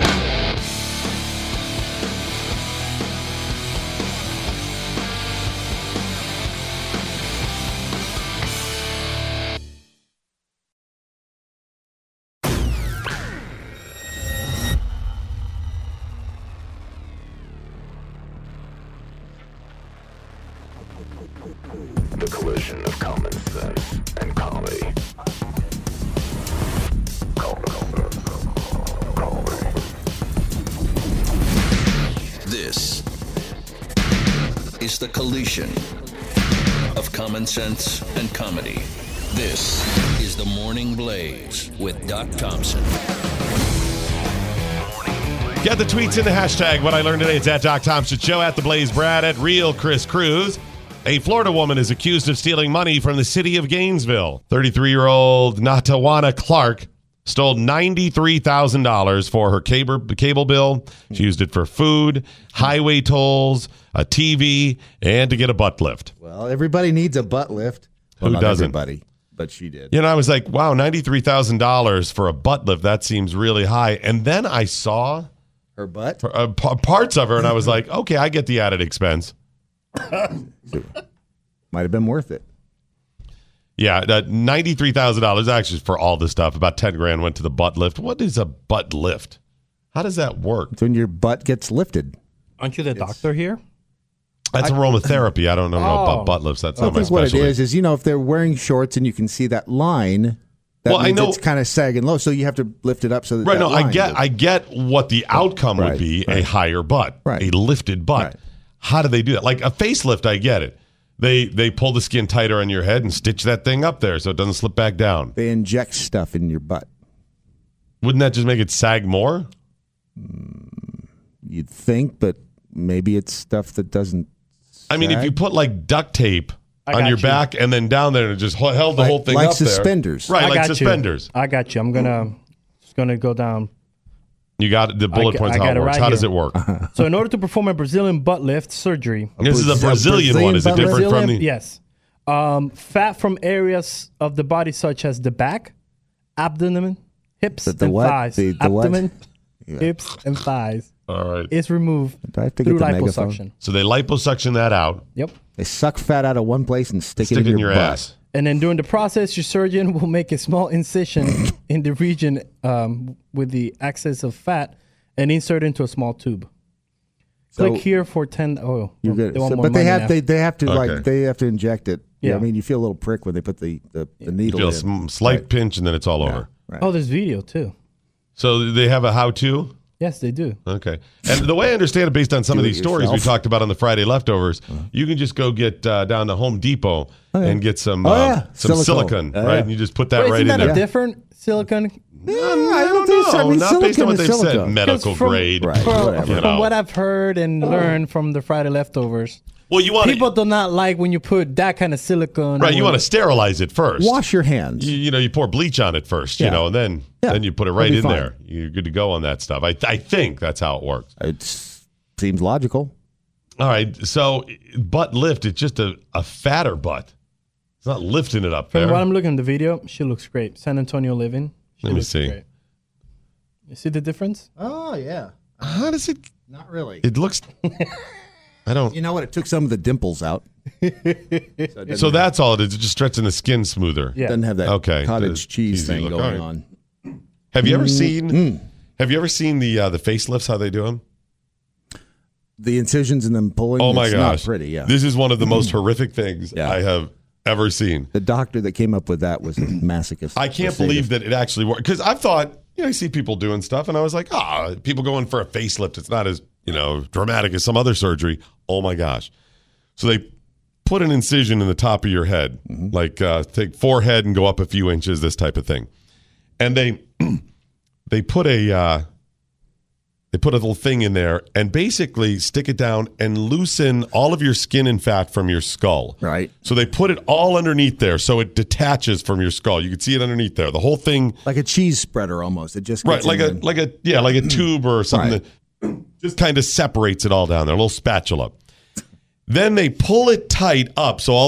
The collision of common sense and comedy. This is the collision of common sense and comedy. This is the Morning Blaze with Doc Thompson. Get the tweets in the hashtag. What I learned today. It's at Doc Thompson Show, at the Blaze Brad, at Real Chris Cruz. A Florida woman is accused of stealing money from the city of Gainesville. thirty-three-year-old Natawana Clark stole ninety-three thousand dollars for her cable, cable bill. She used it for food, highway tolls, a T V, and to get a butt lift. Well, everybody needs a butt lift. Well, Who not doesn't? Everybody, but she did. You know, I was like, wow, ninety-three thousand dollars for a butt lift. That seems really high. And then I saw her butt, uh, p- parts of her, and I was like, okay, I get the added expense. Might have been worth it. Yeah, that ninety-three thousand dollars actually for all this stuff. About ten grand went to the butt lift. What is a butt lift? How does that work? It's when your butt gets lifted. Aren't you the It's- doctor here? That's aromatherapy. I don't know Oh. about butt lifts. That's I not my think what it specialty. is is, you know, if they're wearing shorts and you can see that line, that Well, I means know- it's kind of sagging low, so you have to lift it up so that Right, that no, I line get goes- I get what the outcome would Right, be, a right. higher butt, Right. a lifted butt. Right. How do they do that? Like a facelift, I get it. They they pull the skin tighter on your head and stitch that thing up there so it doesn't slip back down. They inject stuff in your butt. Wouldn't that just make it sag more? You'd think, but maybe it's stuff that doesn't. I mean, if sag. you put like duct tape I on got your you. back and then down there and it just h- held the Like- whole thing like up there. suspenders. Right, I like got suspenders. You. I got you. I'm gonna just gonna go down. You got the bullet I- points I how got it it works. right How does here. it work? So, in order to perform a Brazilian butt lift surgery, This is a Brazil- Brazilian, Brazilian one. Is it butt different lift? from Brazilian, the? yes, um, fat from areas of the body such as the back, abdomen, hips, The- the and what? thighs. The- the what? abdomen, hips, and thighs All right. is removed Do I have to through get the megaphone? liposuction. So they liposuction that out, Yep. They suck fat out of one place and stick, stick it in, in your, your butt. ass. And then during the process, your surgeon will make a small incision in the region um, with the excess of fat and insert into a small tube. So- Click here for ten. Oh, You're they good. want So- more but they money have now. they, they have to Okay. like they have to inject it. Yeah. Yeah. I mean, you feel a little prick when they put the the, the You needle feel a in. sm- slight Right. pinch and then it's all Yeah, over. right. Oh, there's video too. So they have a how-to. Yes, they do. Okay. And the way I understand it, based on some Do of it these stories we yourself. talked about on the Friday leftovers, you can just go get uh, down to Home Depot and get some Oh, uh, yeah. some Silicone. silicone, Oh, right? yeah. And you just put that Wait, right isn't in that there. a different silicone? Yeah, I don't think so. I No, mean, not based on silicone what is they've said. silicone. Medical From- grade. Right. From, whatever. You from know. what I've heard and learned from the Friday leftovers, Well, you want people to, do not like when you put that kind of silicone. right? You with- want to sterilize it first. Wash your hands. You, you know, you pour bleach on it first, you Yeah. know, and then Yeah. then you put it It'll right be in fine. there. You're good to go on that stuff. I I think that's how it works. It seems logical. All right. So butt lift, it's just a, a fatter butt. It's not lifting it up From there. what I'm looking at the video, she looks great. San Antonio living. She Let me looks see. Great. You see the difference? Oh yeah. How does it? Not really. It looks. I don't. You know what? It took some of the dimples out. so it doesn't So have- that's all it is. It's just stretching the skin smoother. Yeah. doesn't have that Okay. cottage The cheese easy thing look. going All right. on. Have you ever Mm, seen? mm. Have you ever seen the uh, the facelifts? How they do them? The incisions and them pulling. Oh my it's gosh, not pretty. Yeah. This is one of the most horrific things Yeah. I have ever seen. the doctor that came up with that was a masochist. I can't A believe sadist. that it actually worked because I thought, you know, I see people doing stuff, and I was like, ah, people going for a facelift. It's not as, you know, dramatic as some other surgery. Oh my gosh! So they put an incision in the top of your head, Mm-hmm. like uh, take forehead and go up a few inches, this type of thing, and they they put a uh, they put a little thing in there and basically stick it down and loosen all of your skin and fat from your skull. Right. So they put it all underneath there, so it detaches from your skull. You can see it underneath there. The whole thing, like a cheese spreader almost. It just right? gets Like in a there. like a yeah, like a tube or something Right. that just kind of separates it all down there. A little spatula. Then they pull it tight up, so all that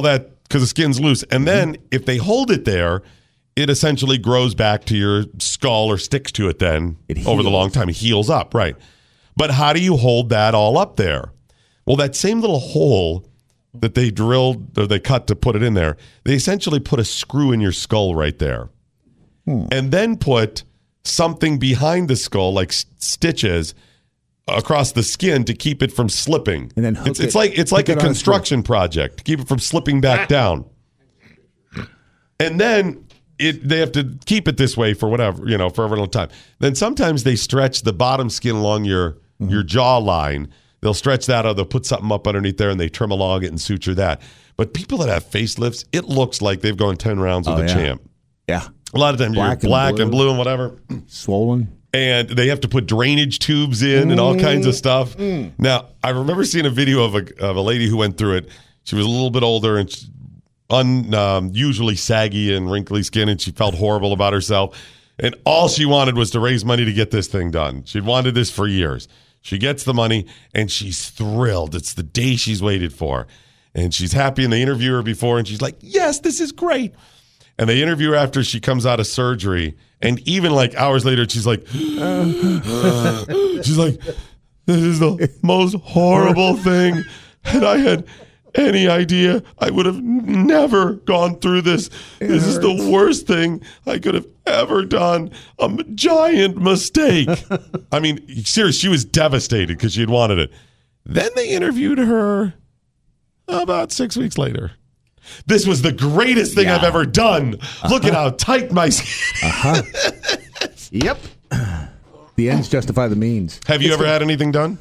because the skin's loose. And then if they hold it there, it essentially grows back to your skull or sticks to it then It over the heals. long time. It heals up, right. But how do you hold that all up there? Well, that same little hole that they drilled or they cut to put it in there, they essentially put a screw in your skull right there. Hmm. And then put something behind the skull, like s- stitches, across the skin to keep it from slipping. And then hook it's, it's it- like it's like hook a it on a construction project to keep it from slipping back down. And then it they have to keep it this way for whatever, you know, for a very long time. Then sometimes they stretch the bottom skin along your Mm-hmm. your jawline. They'll stretch that, or they'll put something up underneath there and they trim along it and suture that. But people that have facelifts, it looks like they've gone ten rounds with Oh, a yeah. champ. Yeah. A lot of times Black you're and black blue. and blue and whatever. Swollen. And they have to put drainage tubes in and all kinds of stuff. Now, I remember seeing a video of a, of a lady who went through it. She was a little bit older and she, un, um, usually saggy and wrinkly skin, and she felt horrible about herself. And all she wanted was to raise money to get this thing done. She'd wanted this for years. She gets the money, and she's thrilled. It's the day she's waited for. And she's happy, and they interview her before, and she's like, yes, this is great. And they interview her after she comes out of surgery. And even like hours later, she's like, uh, she's like, this is the most horrible thing. And I had any idea, I would have never gone through this. This is the worst thing I could have ever done. A m- giant mistake. I mean, seriously, she was devastated because she had wanted it. Then they interviewed her about six weeks later. This was the greatest thing Yeah. I've ever done. Look at how tight my skin. Uh-huh. Yep. The ends justify the means. Have you ever had anything done?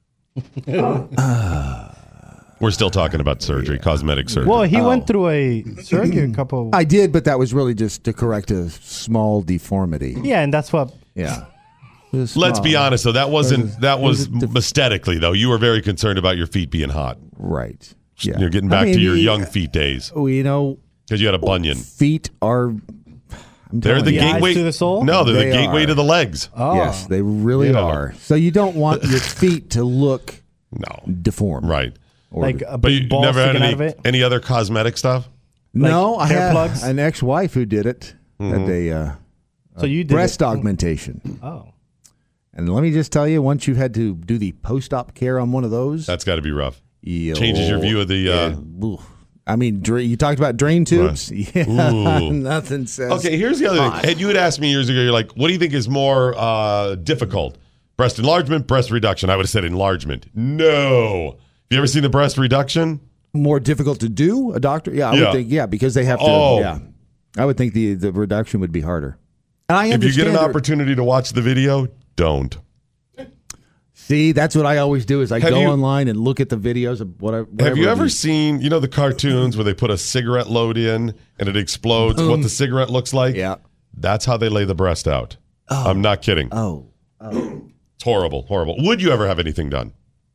We're still talking about surgery, cosmetic surgery. Well, he Oh. went through a surgery a couple. I did, but that was really just to correct a small deformity. Yeah, and that's what. Yeah. Let's be honest, though. That wasn't. That was It was a- aesthetically, though. You were very concerned about your feet being hot. Right. Yeah. You're getting I back mean, to your the- young feet days Oh, you know, because you had a bunion. feet are. I'm They're telling the you. gateway to the soul? No, they're They the gateway are. to the legs. Oh. Yes, they really You know. are. So you don't want your feet to look No, deformed. right. Or Like to- a But big you ball never had sticking out of any it. any other cosmetic stuff. no, like I hair had plugs? an ex-wife who did it. Had a uh, So you did breast it. augmentation. Oh. And let me just tell you, once you've had to do the post-op care on one of those, That's got to be rough. yo, Changes your view of the. Uh, yeah, oof. I mean, dra- you talked about drain tubes. Yeah, Ooh. nothing says. Okay, here's the other hot. thing. And you had asked me years ago, you're like, what do you think is more uh, difficult? Breast enlargement, breast reduction? I would have said enlargement. No. Have you ever seen the breast reduction? More difficult to do, a doctor? Yeah, I Yeah. would think. Yeah, because they have to. Oh. Yeah, I would think the the reduction would be harder. And I If you understand. get an there- opportunity to watch the video, don't. See, that's what I always do. Is I Have go you- online and look at the videos of what I. Have you ever seen, you know, the cartoons where they put a cigarette load in and it explodes? What the cigarette looks like? Yeah. That's how they lay the breast out. I'm not kidding. Oh. Oh. It's horrible, horrible. Would you ever have anything done?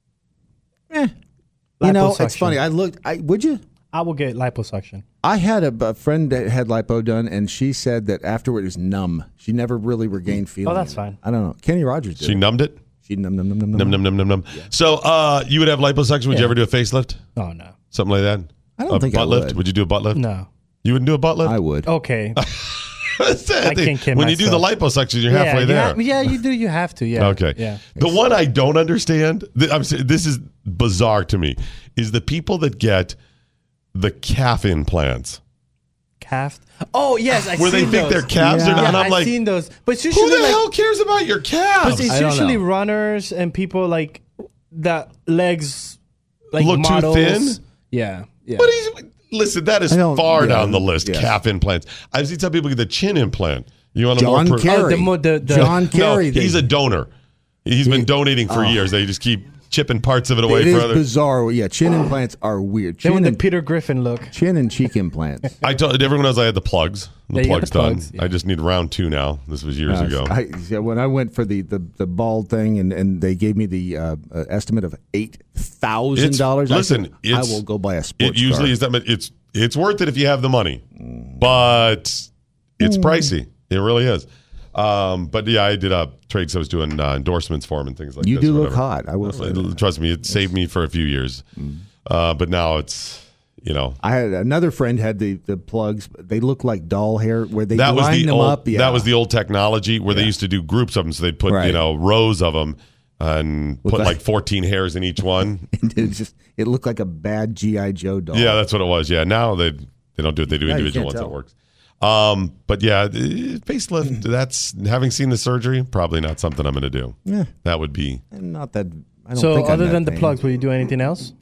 You know, it's Liposuction. funny. I looked. I would you? I will get liposuction. I had a, a friend that had lipo done, and she said that afterward it was numb. She never really regained feeling. Oh, that's in it. fine. I don't know. Kenny Rogers did. She it. numbed it? She numb numb numb numb Num, num, num, num, num. So uh, you would have liposuction. Would you Yeah. ever do a facelift? Oh no. Something like that? I don't a think I butt lift? would. Would you do a butt lift? No. You wouldn't do a butt lift? I would. Okay. I can't kid when you do the myself. liposuction, you're yeah, halfway you there. have- yeah, you do. You have to. Yeah. Okay. Yeah. The one I don't understand, th- I'm saying this is bizarre to me, is the people that get the calf implants. Calf. Oh yes, I Where they seen think those. their calves Yeah. are not. And Yeah, I'm I've like, seen those, but it's who usually the like, hell cares about your but calves? it's I don't usually know. runners and people like that legs like Look too models. thin? Yeah. Yeah. But he's, listen, that is I don't- far yeah, down the list. yes. Calf implants. I've seen some people get the chin implant. You want a John more per- Kerry. Oh, the mo- the- the- John No, Kerry. he's they- a donor. He's been donating for years. They just keep chipping parts of it away It for is other. bizarre. Yeah, chin implants are weird. Then Chin with the and, Peter Griffin look. chin and cheek implants. I told everyone else I had the plugs. The Yeah, you got plugs the plugs, done. yeah. I just need round two now. This was years Uh, ago. I, yeah, when I went for the, the, the bald thing and, and they gave me the uh, uh, estimate of eight thousand It's- dollars, listen, I, said, I it's- will go buy a sports It usually car. is that much. It's it's worth it if you have the money, but it's Mm. pricey. It really is. Um, but yeah, I did uh, trades. I was doing uh, endorsements for him and things like You this. do or look whatever. hot, I will say Uh, that. Trust me, it saved me for a few years. Mm. Uh, but now it's you know. I had another friend had the, the plugs. They look like doll hair where they that was line the them old, up. Yeah. That was the old technology where yeah. they used to do groups of them. So they'd put, right. you know, rows of them and Look put like, like fourteen hairs in each one. And it just it looked like a bad G I. Joe doll. Yeah, that's what it was. Yeah, now they they don't do it. They do yeah, individual ones. Tell. That works. Um, but yeah, facelift. That's having seen the surgery. Probably not something I'm going to do. Yeah, that would be not that. I don't so think other I'm than the vain. plugs, will you do anything else?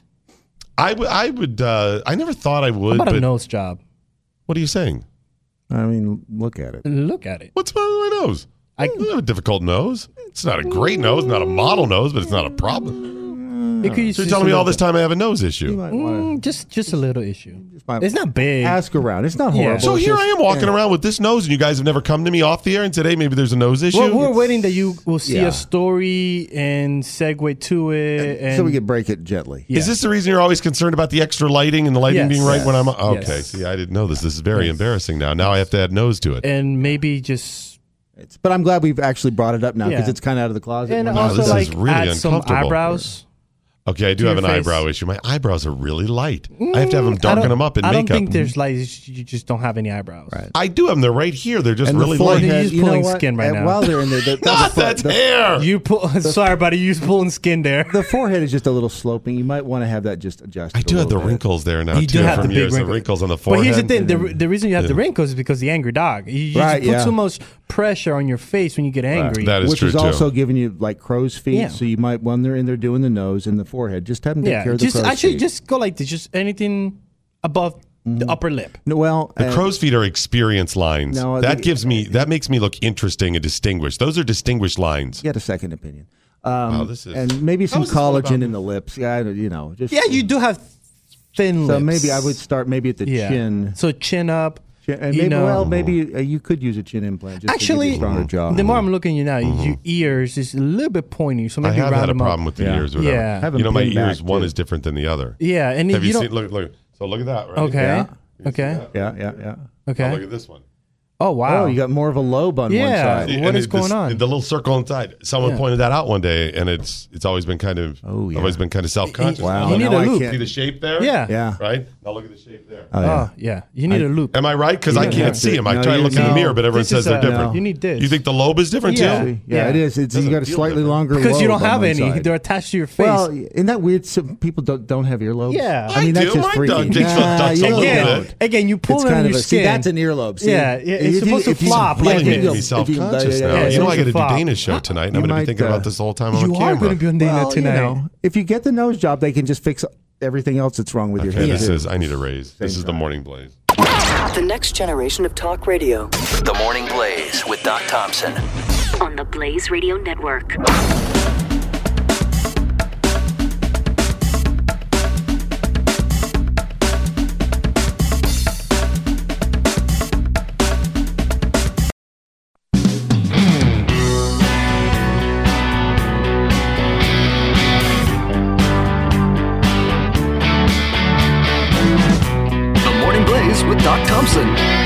I would. I would. Uh, I never thought I would. How about but a nose job? What are you saying? I mean, look at it. Look at it. What's wrong with my nose? I, I have a difficult nose. It's not a great nose, not a model nose, but it's not a problem. It could So you're telling me all this time I have a nose issue? Mm, just just a little issue. It's not big. Ask around. It's not Yeah. horrible. So It's here just- I am walking yeah. around with this nose, and you guys have never come to me off the air and said, "Hey, maybe there's a nose issue." Well, we're waiting that you will see Yeah. a story and segue to it. And so we can break it gently. Yeah. Is this the reason you're always concerned about the extra lighting and the lighting Yes. being right when I'm Yes. okay? Yes. See, I didn't know this. This is very embarrassing now. Now I have to add nose to it. and maybe just It's, but I'm glad we've actually brought it up now because Yeah. it's kind of out of the closet. and We're Wow, not- also this like is really add some uncomfortable. eyebrows. Okay, I do to have an your face. eyebrow issue. My eyebrows are really light. I have to have them I darken don't- them up in I makeup. don't think there's like you just don't have any eyebrows. Right. I do have them. They're right here. They're just and really the light. forehead, You're just you know pulling what? skin right And now. While they're in there, the, Not the, that's the, hair. You pull. Sorry, buddy. You was pulling skin there. the forehead is just a little sloping. You might want to have that just adjusted. I do a have the little bit. wrinkles there now You too do have from the big years. The wrinkles. wrinkles on the But forehead. here's the thing: the, the reason you have the Yeah. wrinkles is because the angry dog. You, you Right, just put yeah. too much pressure on your face when you get angry. That is Which true is too. also giving you like crow's feet. Yeah. So you might, when they're in there doing the nose and the forehead, just have them take yeah, care of the just crow's actually feet. just go like this. Just anything above the upper lip. No, well, The uh, crow's feet are experience lines. No, that the- gives me that makes me look interesting and distinguished. Those are distinguished lines. get a second opinion. Um, Wow, this is- and maybe How some is this all about collagen me? in the lips. Yeah, I don't- you know, just Yeah, you do have thin So lips. maybe I would start maybe at the Yeah. chin. So chin up. Chin- and you maybe know. well, maybe uh, you could use a chin implant. Just to give you Actually, a stronger jaw. the more I'm looking at you now, your ears is a little bit pointy. So I maybe have round had a them up. problem with the Yeah. ears. Or whatever. Yeah. Have 'em You know, my pinned ears back, one too. is different than the other. Yeah, and Have you, you, don't. seen? Look, look. So look at that. Right? Okay. Yeah. Okay. yeah, yeah, yeah. Okay. Oh, look at this one. Oh wow. Oh, you got more of a lobe on Yeah. one side. What And is it- going this- on? The little circle inside. Someone Yeah. pointed that out one day, and it's it's always been kind of. Oh, yeah. I've always been kind of self conscious. Wow. You need now a I loop. can't- See the shape there? Yeah. Yeah. Right. Now look at the shape there. Oh, yeah. Oh yeah. You need I- a loop. Am I right? Because I You can't have see to- them. I no, try to you- look in the no. mirror, but everyone This is says they're a- different. You need this. You think the lobe is different Yeah. too? Yeah, it is. It's, you Doesn't got a feel slightly different. longer Because you lobe don't have on one any. side. They're attached to your face. Well, isn't that weird? Some people don't don't have earlobes. Yeah. I mean I that's do. just My freaky. dog takes the Nah, ducks a you little again, bit. again, you pull It's them kind in of your a, see, skin. that's an earlobe. See, Yeah, yeah, it's if you- supposed to if you- flop yeah, like if Really you making go- me if self you- conscious yeah, now. yeah, You know, yeah, I got to do flop. Dana's show tonight, and I'm You going to be might, thinking uh, about this the whole time I'm You on are camera. going to be on Dana Well, you tonight. know, if you get the nose job, they can just fix everything else that's wrong with your Okay, head. this too. is. I need a raise. This is the time. morning blaze. The next generation of talk radio. The Morning Blaze with Doc Thompson. On the Blaze Radio Network. The Morning Blaze with Doc Thompson.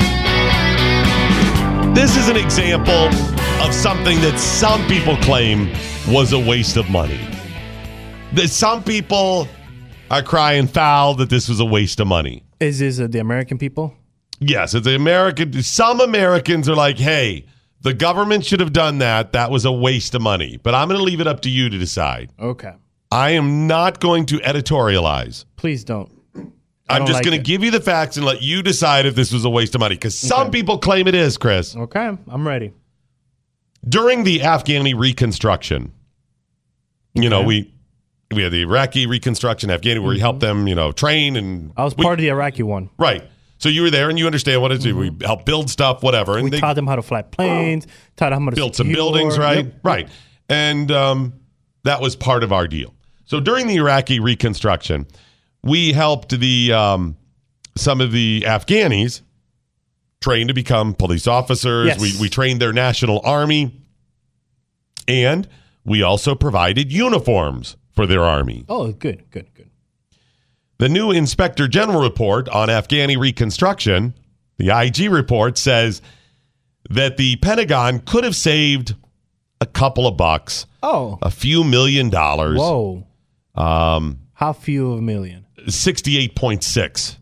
This is an example of something that some people claim was a waste of money. That some people are crying foul that this was a waste of money. Is this uh, the American people? Yes, it's the American. Some Americans are like, hey, the government should have done that. That was a waste of money. But I'm going to leave it up to you to decide. Okay. I am not going to editorialize. Please don't. I I'm don't just like going to it. give you the facts and let you decide if this was a waste of money. Because some Okay. people claim it is, Chris. Okay, I'm ready. During the Afghani reconstruction, you know, we we had the Iraqi reconstruction, Afghani, where we helped them, you know, train and I was we- part of the Iraqi one. right. So you were there and you understand what it is. We help build stuff, whatever. And We they taught them how to fly planes, taught them how to built some secure. buildings, right? Yep. Right. And um, that was part of our deal. So during the Iraqi reconstruction, we helped the um, some of the Afghanis train to become police officers. Yes. We, we trained their national army. And we also provided uniforms for their army. Oh, good, good, good. The new Inspector General report on Afghani reconstruction, the I G report, says that the Pentagon could have saved a couple of bucks, Oh, a few million dollars. whoa. Um, How few of a million? sixty-eight point six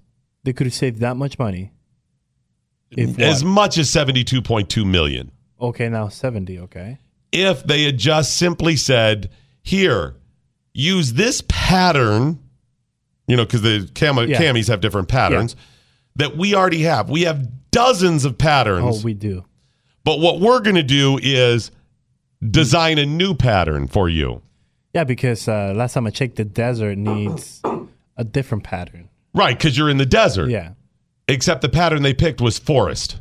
They could have saved that much money. If As what? much as seventy-two point two million dollars. Okay, now seventy, okay. If they had just simply said, here, use this pattern, you know, because the cam- Yeah. camis have different patterns that we already have. We have dozens of patterns. Oh, we do. But what we're going to do is design a new pattern for you. Yeah, because uh, last time I checked, the desert needs a different pattern. Right, because you're in the desert. Yeah. Except the pattern they picked was forest.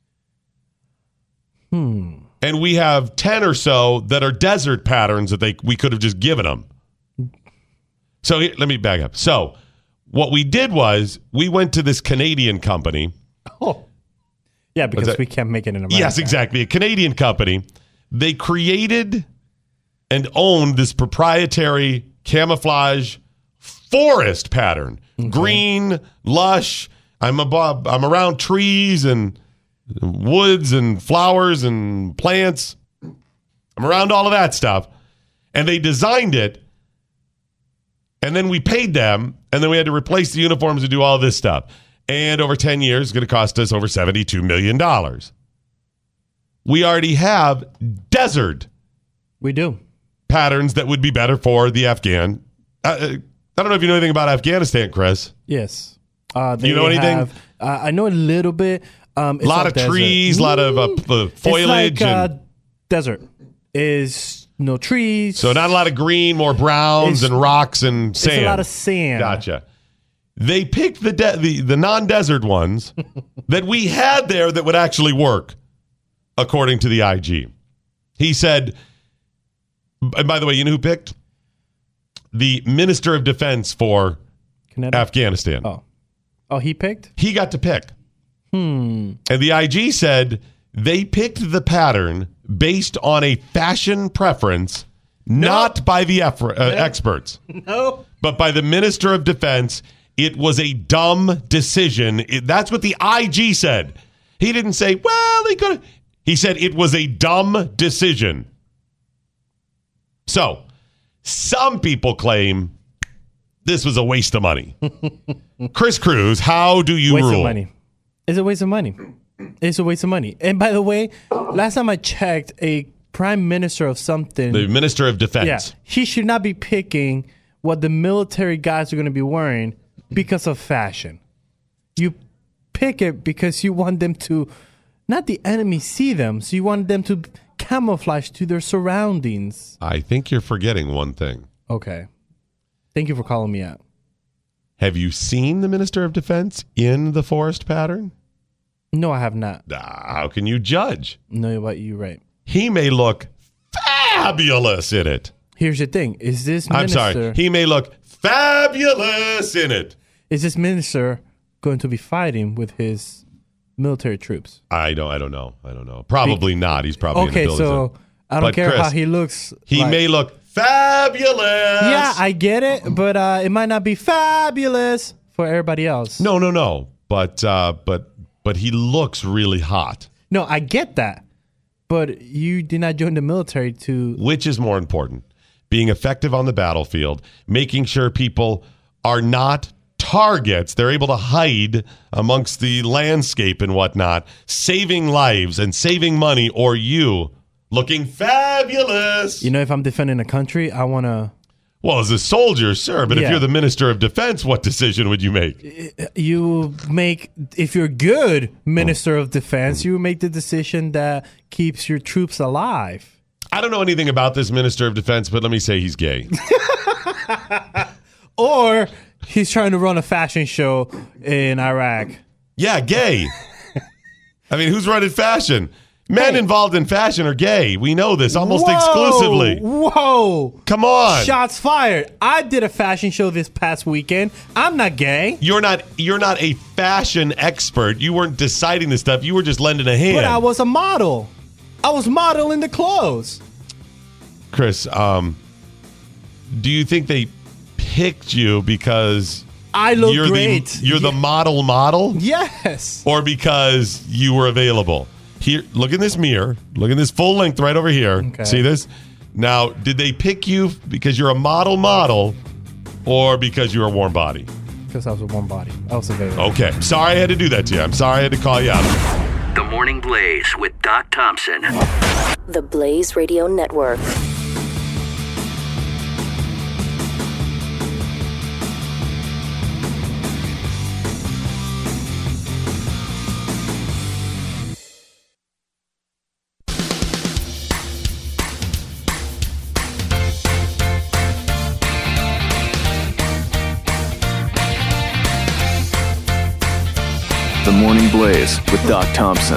Hmm. And we have ten or so that are desert patterns that they we could have just given them. So here, let me back up. So what we did was we went to this Canadian company. Oh. Yeah, because that? we can't make it in America. Yes, exactly. A Canadian company. They created and owned this proprietary camouflage forest pattern. Okay. Green, lush. I'm above. I'm around trees and woods and flowers and plants. I'm around all of that stuff. And they designed it. And then we paid them. And then we had to replace the uniforms and do all this stuff. And over ten years, it's going to cost us over seventy-two million dollars. We already have desert. We do. Patterns that would be better for the Afghan. Uh, I don't know if you know anything about Afghanistan, Chris. Yes. Uh, Do you know anything? Have, uh, I know a little bit. Um, a lot of desert. trees, a lot of uh, uh, foliage. It's like uh, and, desert. Is no trees. So not a lot of green, more browns It's- and rocks and sand. It's a lot of sand. Gotcha. They picked the de- the, the non-desert ones that we had there that would actually work, according to the I G. He said, and by the way, you know who picked? The Minister of Defense for Canada? Afghanistan. Oh. Oh, he picked? He got to pick. Hmm. And the I G said they picked the pattern based on a fashion preference, not by the eff- uh, experts, No. but by the Minister of Defense. It was a dumb decision. It, that's what the I G said. He didn't say, well, they could have. He said it was a dumb decision. So, some people claim this was a waste of money. Chris Cruz, how do you waste rule? of money. It's a waste of money. It's a waste of money. And by the way, last time I checked, a prime minister of something. The Minister of Defense. Yeah, he should not be picking what the military guys are going to be wearing because of fashion. You pick it because you want them to, not the enemy see them, so you want them to camouflage to their surroundings. I think you're forgetting one thing. Okay. Thank you for calling me out. Have you seen the Minister of Defense in the forest pattern? No, I have not. Ah, how can you judge? No, but you're right. He may look fabulous in it. Here's the thing. Is this minister... I'm sorry. He may look fabulous in it. Is this minister going to be fighting with his military troops? I don't I don't know. I don't know. Probably Be- not. He's probably okay, in the building. so I don't but care Chris, how he looks. He like. may look fabulous. Yeah, I get it, but uh, it might not be fabulous for everybody else. No, no, no. But uh, but but he looks really hot. No, I get that. But you did not join the military to... Which is more important? Being effective on the battlefield, making sure people are not targets. They're able to hide amongst the landscape and whatnot, saving lives and saving money, or you looking fabulous. You know, if I'm defending a country, I want to... Well, as a soldier, sure. But Yeah. if you're the Minister of Defense, what decision would you make? You make... If you're good Minister of Defense, you make the decision that keeps your troops alive. I don't know anything about this Minister of Defense, but let me say he's gay. Or he's trying to run a fashion show in Iraq. Yeah, gay. I mean, who's running fashion? Men involved in fashion are gay. We know this almost Whoa, exclusively. Whoa. Come on. Shots fired. I did a fashion show this past weekend. I'm not gay. You're not you're not a fashion expert. You weren't deciding this stuff. You were just lending a hand. But I was a model. I was modeling the clothes. Chris, um, do you think they picked you because I look you're great. The, you're Yeah. the model model? Yes. Or because you were available? Here, look in this mirror. Look in this full length right over here. Okay. See this? Now, did they pick you because you're a model model or because you're a warm body? because I was a warm body. I was available. Okay. Sorry I had to do that to you. I'm sorry I had to call you out. The Morning Blaze with Doc Thompson. The Blaze Radio Network. The Morning Blaze with Doc Thompson.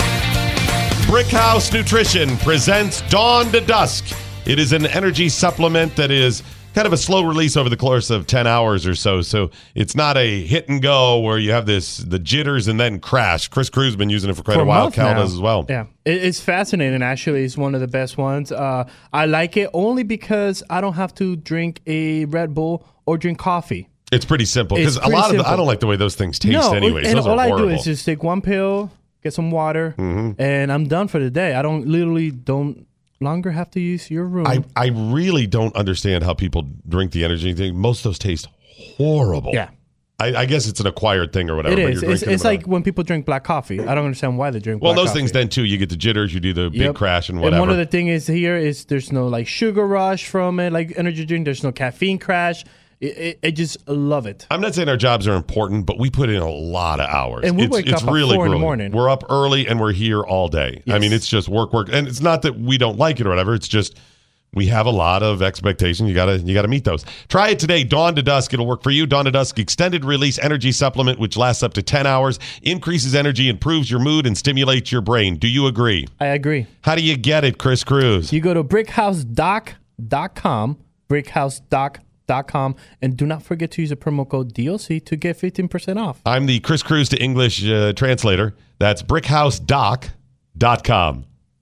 Brickhouse Nutrition presents Dawn to Dusk. It is an energy supplement that is kind of a slow release over the course of ten hours or so. So it's not a hit and go where you have this the jitters and then crash. Chris Cruz has been using it for quite For a a while. month Cal now. does as well. Yeah, it, it's fascinating. Actually, it's one of the best ones. Uh, I like it only because I don't have to drink a Red Bull or drink coffee. It's pretty simple It's because a pretty lot of the, simple. I don't like the way those things taste no, anyways. and Those all are I horrible. do is just take one pill, get some water, Mm-hmm. and I'm done for the day. I don't literally don't longer have to use your room. I, I really don't understand how people drink the energy thing. Most of those taste horrible. Yeah. I, I guess it's an acquired thing or whatever. It but is. you're It's, drinking it's them like when people drink black coffee. I don't understand why they drink Well, black those coffee. things then too. You get the jitters, you do the big Yep. crash and whatever. And one of the thing is here is there's no like sugar rush from it, like energy drink. There's no caffeine crash. It, it, I just love it. I'm not saying our jobs are important, but we put in a lot of hours. And we it's, wake it's up at really four in the grueling. morning. We're up early and we're here all day. I Yes. mean, it's just work, work, and it's not that we don't like it or whatever. It's just we have a lot of expectations. You gotta, you gotta meet those. Try it today. Dawn to Dusk. It'll work for you. Dawn to Dusk extended release energy supplement, which lasts up to ten hours, increases energy, improves your mood, and stimulates your brain. Do you agree? I agree. How do you get it, Chris Cruz? You go to brickhouse doc dot com, brickhouse doc dot com, and do not forget to use the promo code D O C to get fifteen percent off. I'm the Chris Cruz to English uh, translator. That's brickhouse doc dot com.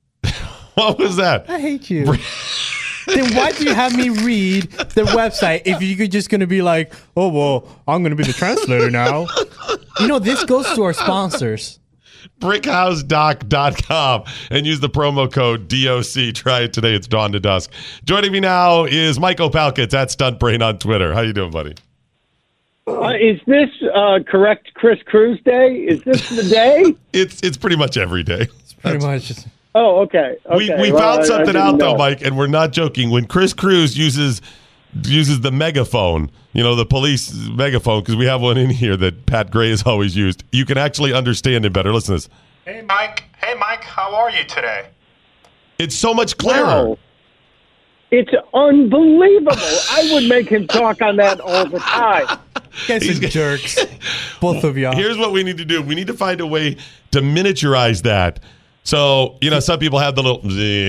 What was that? I hate you. Then why do you have me read the website if you're just going to be like, oh, well, I'm going to be the translator now? You know, this goes to our sponsors. brickhouse doc dot com and use the promo code D O C. Try it today. It's Dawn to Dusk. Joining me now is Mike Opalka. It's at Stuntbrain on Twitter. How you doing, buddy? Uh, is this uh, correct Chris Cruz Day? Is this the day? It's it's pretty much every day. It's pretty much just... Oh, okay. okay. We we Well, found I- I something didn't out though, know. Mike, and we're not joking. When Chris Cruz uses uses the megaphone, you know, the police megaphone, because we have one in here that Pat Gray has always used, you can actually understand him better. Listen to this. Hey, Mike. Hey, Mike. How are you today? It's so much clearer. Wow. It's unbelievable. I would make him talk on that all the time. You guys are jerks. Both of y'all. Here's what we need to do. We need to find a way to miniaturize that. So, you know, some people have the little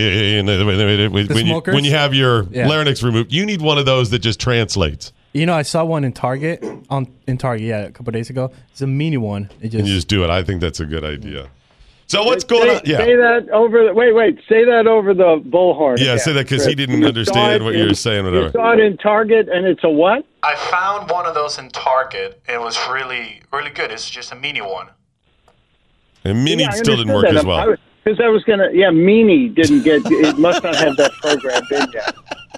when, you, smokers? when you have your Yeah. larynx removed. You need one of those that just translates. You know, I saw one in Target, on in Target, yeah, a couple days ago. It's a mini one. It just, And you just do it. I think that's a good idea. So what's going say, on? Yeah. Say that over the, wait, wait. Say that over the bullhorn. Yeah, again, say that because he Chris. didn't You understand saw what it you were in- saying, You whatever. saw it in Target, and it's a what? I found one of those in Target. It was really, really good. It's just a mini one. And Mini Yeah, I still didn't understood work that. as well. I was- Because I was going to, yeah, Meanie didn't get, it must not have that program in yet.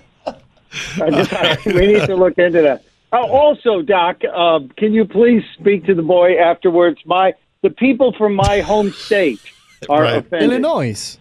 I just, I, we need to look into that. Oh, also, Doc, uh, can you please speak to the boy afterwards? My The people from my home state are Right. offended. Illinois.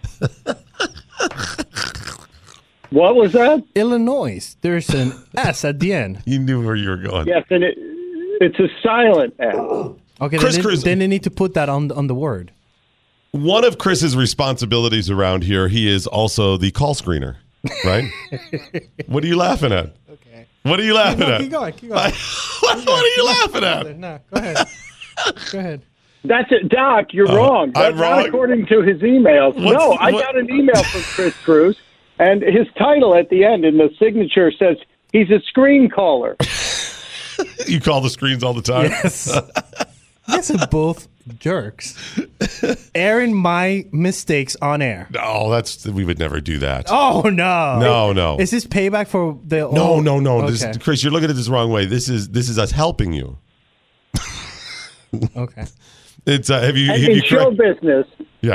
What was that? Illinois. There's an S at the end. You knew where you were going. Yes, and it, it's a silent S. Okay, Chris then, Cruz- they, then they need to put that on, on the word. One of Chris's responsibilities around here, he is also the call screener, right? What are you laughing at? Okay. What are you laughing No, at? keep going, keep going. What are you laughing at? No, go ahead. Go ahead. That's it, Doc. You're Uh, wrong. That's I'm not wrong? according to his emails. What's no, the- I what- got an email from Chris Cruz, and his title at the end in the signature says he's a screen caller. You call the screens all the time? Yes. You guys are both jerks. Airing my mistakes on air. No, that's we would never do that. Oh, no. No, no. Is this payback for the... No, old- no, no. Okay. This, Chris, you're looking at this the wrong way. This is this is us helping you. Okay. It's uh, have you And have in you show correct- business, Yeah.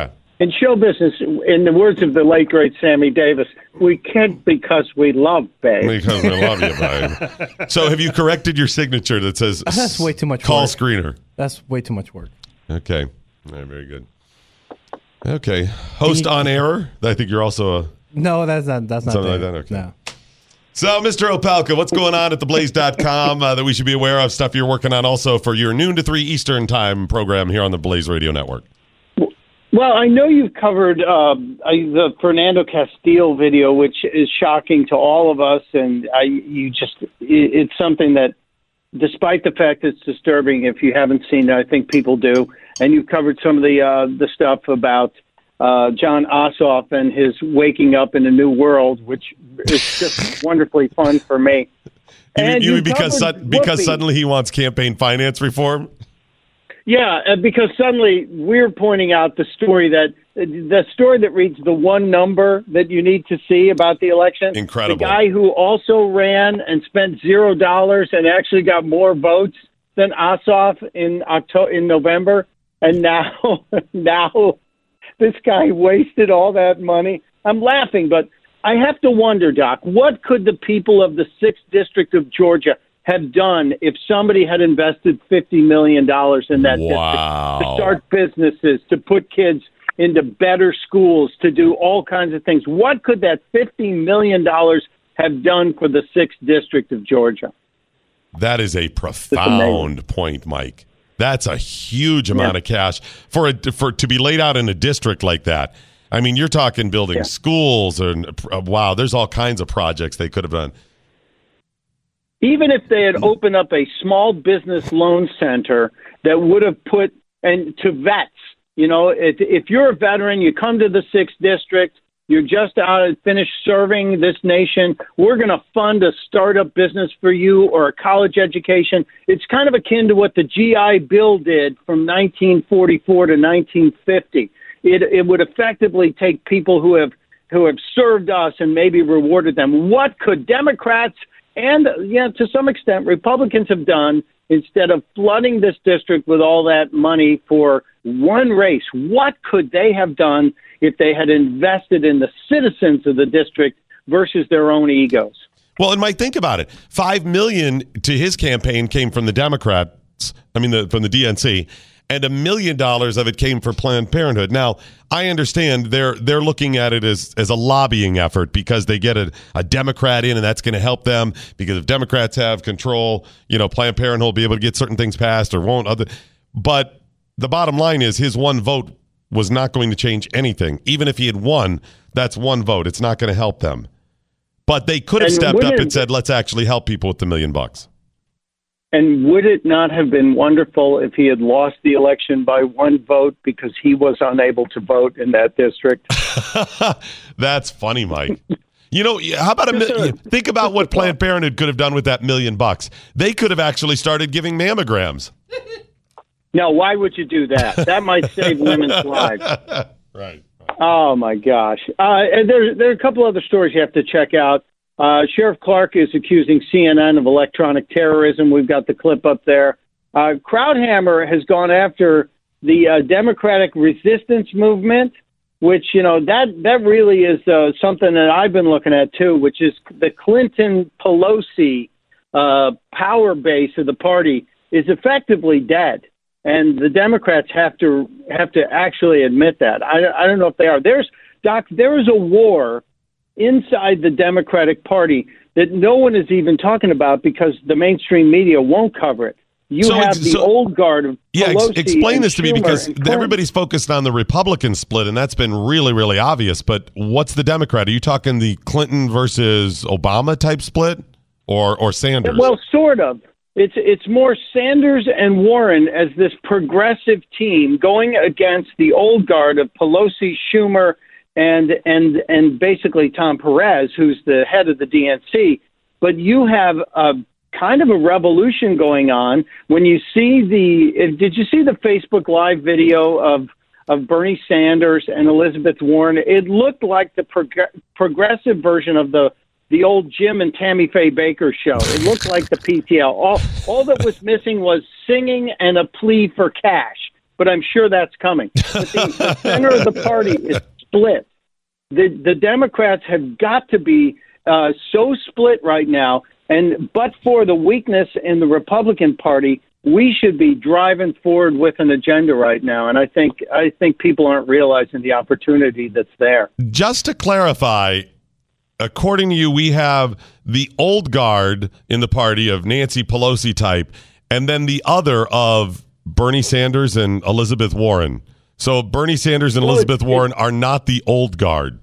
in show business, in the words of the late great Sammy Davis, we can't because we love babe. Because we love you, babe. So have you corrected your signature that says That's way too much call work. screener? That's way too much work. Okay. All right, very good. Okay. Host on error? I think you're also a... No, that's not. That's not Something there. like that? Okay. No. So, Mister Opelka, what's going on at the blaze dot com uh, that we should be aware of? Stuff you're working on also for your noon to three Eastern time program here on the Blaze Radio Network. Well, I know you've covered uh, the Fernando Castile video, which is shocking to all of us, and I, you just it's something that, despite the fact it's disturbing, if you haven't seen it, I think people do. And you've covered some of the uh, the stuff about uh, John Ossoff and his waking up in a new world, which is just wonderderfully fun for me. You, And you you because covered su- because Whoopi. suddenly he wants campaign finance reform? Yeah, uh, because suddenly we're pointing out the story that the story that reads the one number that you need to see about the election. Incredible. The guy who also ran and spent zero dollars and actually got more votes than Ossoff in October, in November, and now now this guy wasted all that money. I'm laughing, but I have to wonder, Doc, what could the people of the sixth District of Georgia have done if somebody had invested fifty million dollars in that Wow. district to start businesses, to put kids into better schools, to do all kinds of things? What could that fifty million dollars have done for the sixth District of Georgia? That is a profound point, Mike. That's a huge amount Yeah. of cash for a, for to be laid out in a district like that. I mean, you're talking building Yeah. schools and uh, wow, there's all kinds of projects they could have done. Even if they had opened up a small business loan center that would have put, and to vets, you know, if, if you're a veteran, you come to the sixth District, you're just out and finished serving this nation, we're going to fund a startup business for you or a college education. It's kind of akin to what the G I Bill did from nineteen forty-four to nineteen fifty. It, it would effectively take people who have who have served us and maybe rewarded them. What could Democrats and, yeah, to some extent, Republicans have done instead of flooding this district with all that money for one race? What could they have done if they had invested in the citizens of the district versus their own egos? Well, and Mike, think about it. Five million to his campaign came from the Democrats. I mean, the, from the D N C, and a million dollars of it came for Planned Parenthood. Now, I understand they're they're looking at it as as a lobbying effort because they get a, a Democrat in, and that's going to help them. Because if Democrats have control, you know, Planned Parenthood will be able to get certain things passed or won't. Other, but the bottom line is his one vote was not going to change anything. Even if he had won, that's one vote. It's not going to help them. But they could have And stepped up wouldn't- and said, let's actually help people with the million bucks. And would it not have been wonderful if he had lost the election by one vote because he was unable to vote in that district? That's funny, Mike. You know, how about a mi- think about what Planned Parenthood could have done with that million bucks. They could have actually started giving mammograms. Now, why would you do that? That might save women's lives. Right. Oh, my gosh. Uh, and there, there are a couple other stories you have to check out. Uh, Sheriff Clark is accusing C N N of electronic terrorism. We've got the clip up there. Uh, Krauthammer has gone after the uh, Democratic resistance movement, which, you know, that, that really is uh, something that I've been looking at, too, which is the Clinton Pelosi uh, power base of the party is effectively dead. And the Democrats have to have to actually admit that. I, I don't know if they are. There's, Doc, there is a war inside the Democratic Party that no one is even talking about because the mainstream media won't cover it. You So have ex- the so- old guard of Yeah, ex- Pelosi explain and this to me Schumer because and Clinton. everybody's focused on the Republican split, and that's been really, really obvious. But what's the Democrat? Are you talking the Clinton versus Obama type split, or or Sanders? Well, sort of. It's it's more Sanders and Warren as this progressive team going against the old guard of Pelosi, Schumer, and and and basically Tom Perez, who's the head of the D N C. But you have a kind of a revolution going on when you see the. Did you see the Facebook Live video of of Bernie Sanders and Elizabeth Warren? It looked like the prog- progressive version of the. the old Jim and Tammy Faye Baker show. It looked like the P T L. All, all that was missing was singing and a plea for cash. but I'm sure that's coming. But the, the center of the party is split. The the Democrats have got to be uh, so split right now, and but for the weakness in the Republican Party, we should be driving forward with an agenda right now. And I think I think people aren't realizing the opportunity that's there. Just to clarify, according to you, we have the old guard in the party of Nancy Pelosi type, and then the other of Bernie Sanders and Elizabeth Warren. So Bernie Sanders and Elizabeth well, Warren are not the old guard.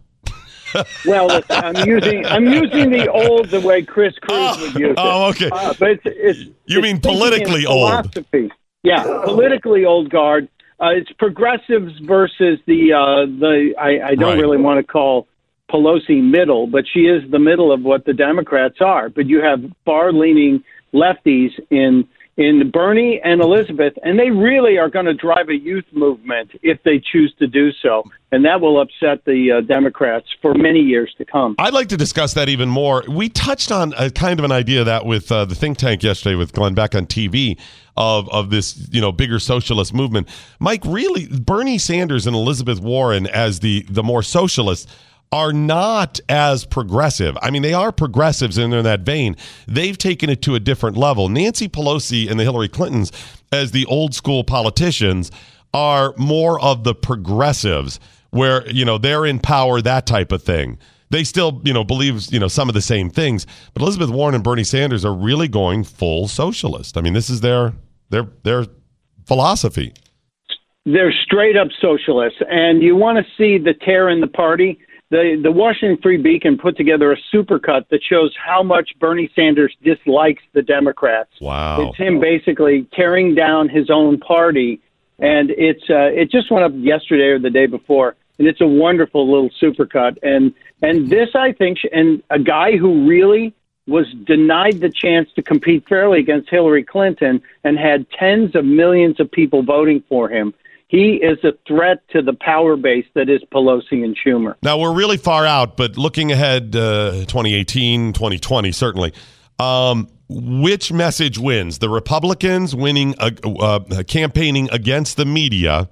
Well, listen, I'm using I'm using the old the way Chris Cruz oh, would use it. Oh, okay. Uh, but it's, it's, you it's mean politically old? Yeah, politically old guard. Uh, it's progressives versus the uh, the. I, I don't right. really want to call Pelosi middle, but she is the middle of what the Democrats are. But you have far-leaning lefties in in Bernie and Elizabeth, and they really are going to drive a youth movement if they choose to do so, and that will upset the uh, Democrats for many years to come. I'd like to discuss that even more. We touched on a kind of an idea of that with uh, the think tank yesterday with Glenn Beck on T V of of this, you know, bigger socialist movement. Mike, really, Bernie Sanders and Elizabeth Warren as the the more socialists are not as progressive. I mean, they are progressives and they're in that vein. They've taken it to a different level. Nancy Pelosi and the Hillary Clintons, as the old school politicians, are more of the progressives where, you know, they're in power, that type of thing. They still, you know, believe, you know, some of the same things. But Elizabeth Warren and Bernie Sanders are really going full socialist. I mean, this is their their their philosophy. They're straight up socialists. And you want to see the tear in the party? The the Washington Free Beacon put together a supercut that shows how much Bernie Sanders dislikes the Democrats. Wow. It's him basically tearing down his own party. And it's uh, it just went up yesterday or the day before. And it's a wonderful little supercut. And, and this, I think, and a guy who really was denied the chance to compete fairly against Hillary Clinton and had tens of millions of people voting for him. He is a threat to the power base that is Pelosi and Schumer. Now, we're really far out, but looking ahead, uh, twenty eighteen, twenty twenty, certainly, um, which message wins? The Republicans winning, uh, uh, campaigning against the media,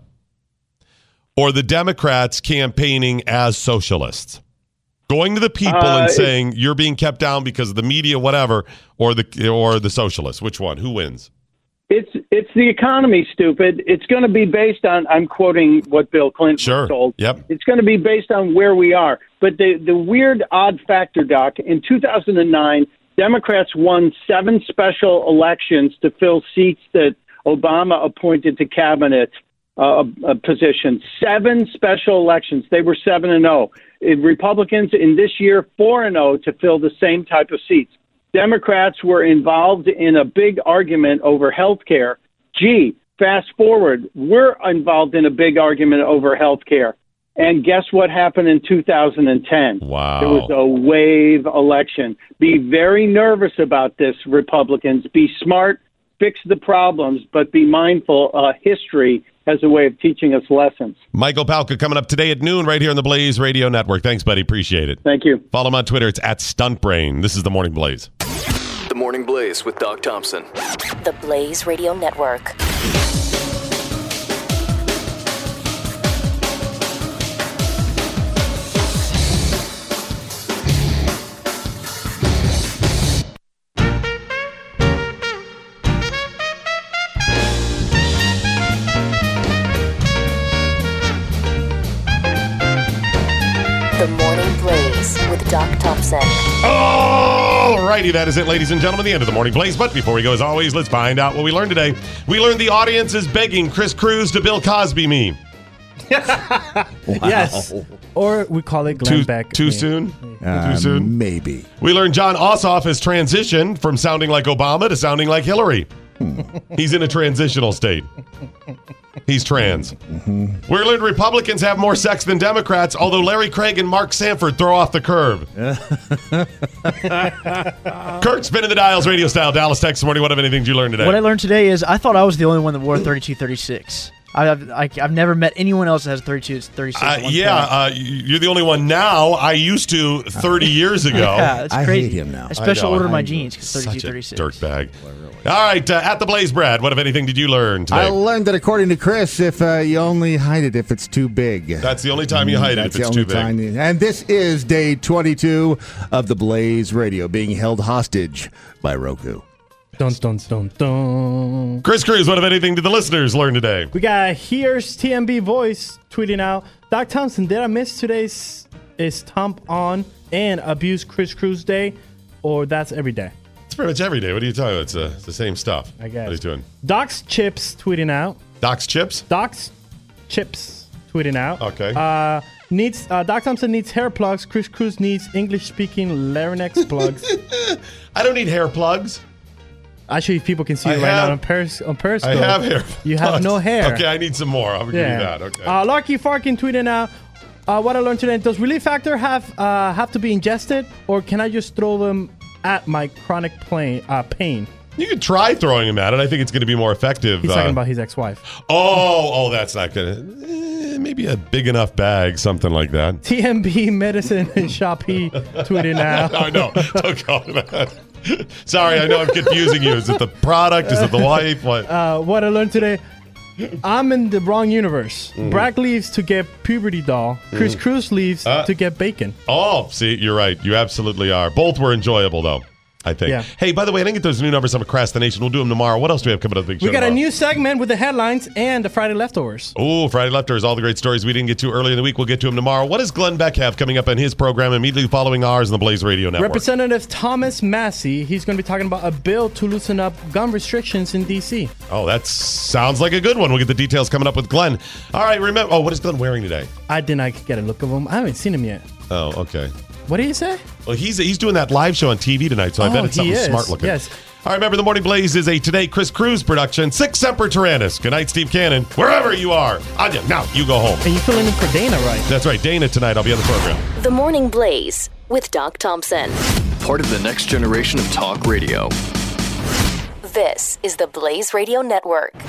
or the Democrats campaigning as socialists? Going to the people uh, and saying, you're being kept down because of the media, whatever, or the or the socialists. Which one? Who wins? It's it's the economy, stupid. It's going to be based on, I'm quoting what Bill Clinton sure. told. Yep. It's going to be based on where we are. But the, the weird, odd factor, Doc, in two thousand nine, Democrats won seven special elections to fill seats that Obama appointed to cabinet uh, uh, positions. Seven special elections. They were seven and oh. Republicans in this year, four and oh to fill the same type of seats. Democrats were involved in a big argument over health care. Gee, fast forward, we're involved in a big argument over health care. And guess what happened in two thousand ten? Wow. There was a wave election. Be very nervous about this, Republicans. Be smart, fix the problems, but be mindful. Uh, history has a way of teaching us lessons. Michael Palka coming up today at noon right here on the Blaze Radio Network. Thanks, buddy. Appreciate it. Thank you. Follow him on Twitter. It's at StuntBrain. This is the Morning Blaze. The Morning Blaze with Doc Thompson. The Blaze Radio Network. The Morning Blaze with Doc Thompson. All righty, that is it, ladies and gentlemen, the end of the Morning Blaze. But before we go, as always, let's find out what we learned today. We learned the audience is begging Chris Cruz to Bill Cosby me. Wow. Yes. Or we call it Glenn Too, Beck. too soon? Uh, too soon? Maybe. We learned John Ossoff has transitioned from sounding like Obama to sounding like Hillary. He's in a transitional state. He's trans. Mm-hmm. We learned Republicans have more sex than Democrats, although Larry Craig and Mark Sanford throw off the curve. Kurt, spinning the dials radio style. Dallas, Texas morning. What, if anything, did you learn today? What I learned today is I thought I was the only one that wore thirty-two thirty-six. I've, I, I've never met anyone else that has thirty-two thirty-six. Uh, yeah, uh, you're the only one now. I used to thirty years ago. Yeah, it's I crazy. hate him now. I special I know, ordered I my know. jeans because thirty-two thirty-six. Dirtbag. All right, uh, at the Blaze, Brad, what, if anything, did you learn today? I learned that according to Chris, if uh, you only hide it if it's too big. That's the only time you hide it That's if it's the too only big. time. And this is day twenty-two of the Blaze Radio, being held hostage by Roku. Dun, dun, dun, dun. Chris Cruz, what, if anything, did the listeners learn today? We got Here's T M B Voice tweeting out, Doc Thompson, did I miss today's is Tomp On and Abuse Chris Cruz Day? Or that's every day? It's pretty much every day. What are you talking about? It's, uh, it's the same stuff. I guess. What are you doing? Doc's Chips tweeting out. Doc's Chips? Doc's Chips tweeting out. Okay. Uh, needs uh, Doc Thompson needs hair plugs. Chris Cruz needs English-speaking larynx plugs. I don't need hair plugs. Actually, if people can see I you right have- now on, Peris- on Periscope. I have hair You have plugs. no hair. Okay, I need some more. I'll give you that. Okay. Uh, Larky Farkin tweeting out, uh, what I learned today, does Relief Factor have uh, have to be ingested, or can I just throw them at my chronic pain? Uh, pain? You could try throwing him at it. I think it's going to be more effective. He's uh, talking about his ex-wife. Oh, oh, that's not going to... Maybe a big enough bag, something like that. T M B Medicine Shop he tweeting out. I know. Don't call it that. Sorry, I know I'm confusing you. Is it the product? Is it the wife? What? Uh, what I learned today, I'm in the wrong universe. Mm. Bragg leaves to get puberty doll. Chris Mm. Cruz leaves Uh. to get bacon. Oh, see, you're right. You absolutely are. Both were enjoyable, though, I think. Yeah. Hey, by the way, I didn't get those new numbers on procrastination. We'll do them tomorrow. What else do we have coming up the big show We got a tomorrow? new segment with the headlines and the Friday leftovers. Oh, Friday Leftovers, all the great stories we didn't get to earlier in the week. We'll get to them tomorrow. What does Glenn Beck have coming up on his program immediately following ours on the Blaze Radio Network? Representative Thomas Massey, he's going to be talking about a bill to loosen up gun restrictions in D C. Oh, that sounds like a good one. We'll get the details coming up with Glenn. All right, remember. Oh, what is Glenn wearing today? I did not get a look of him. I haven't seen him yet. Oh, okay. What did he say? Well, he's he's doing that live show on T V tonight, so I Oh, bet it's he something is. smart looking. Yes. All right, remember, The Morning Blaze is a Today Chris Cruz production. Six Semper Tyrannis. Good night, Steve Cannon. Wherever you are. Anya, now you go home. And you filling in for Dana, right? That's right. Dana tonight. I'll be on the program. The Morning Blaze with Doc Thompson. Part of the next generation of talk radio. This is the Blaze Radio Network.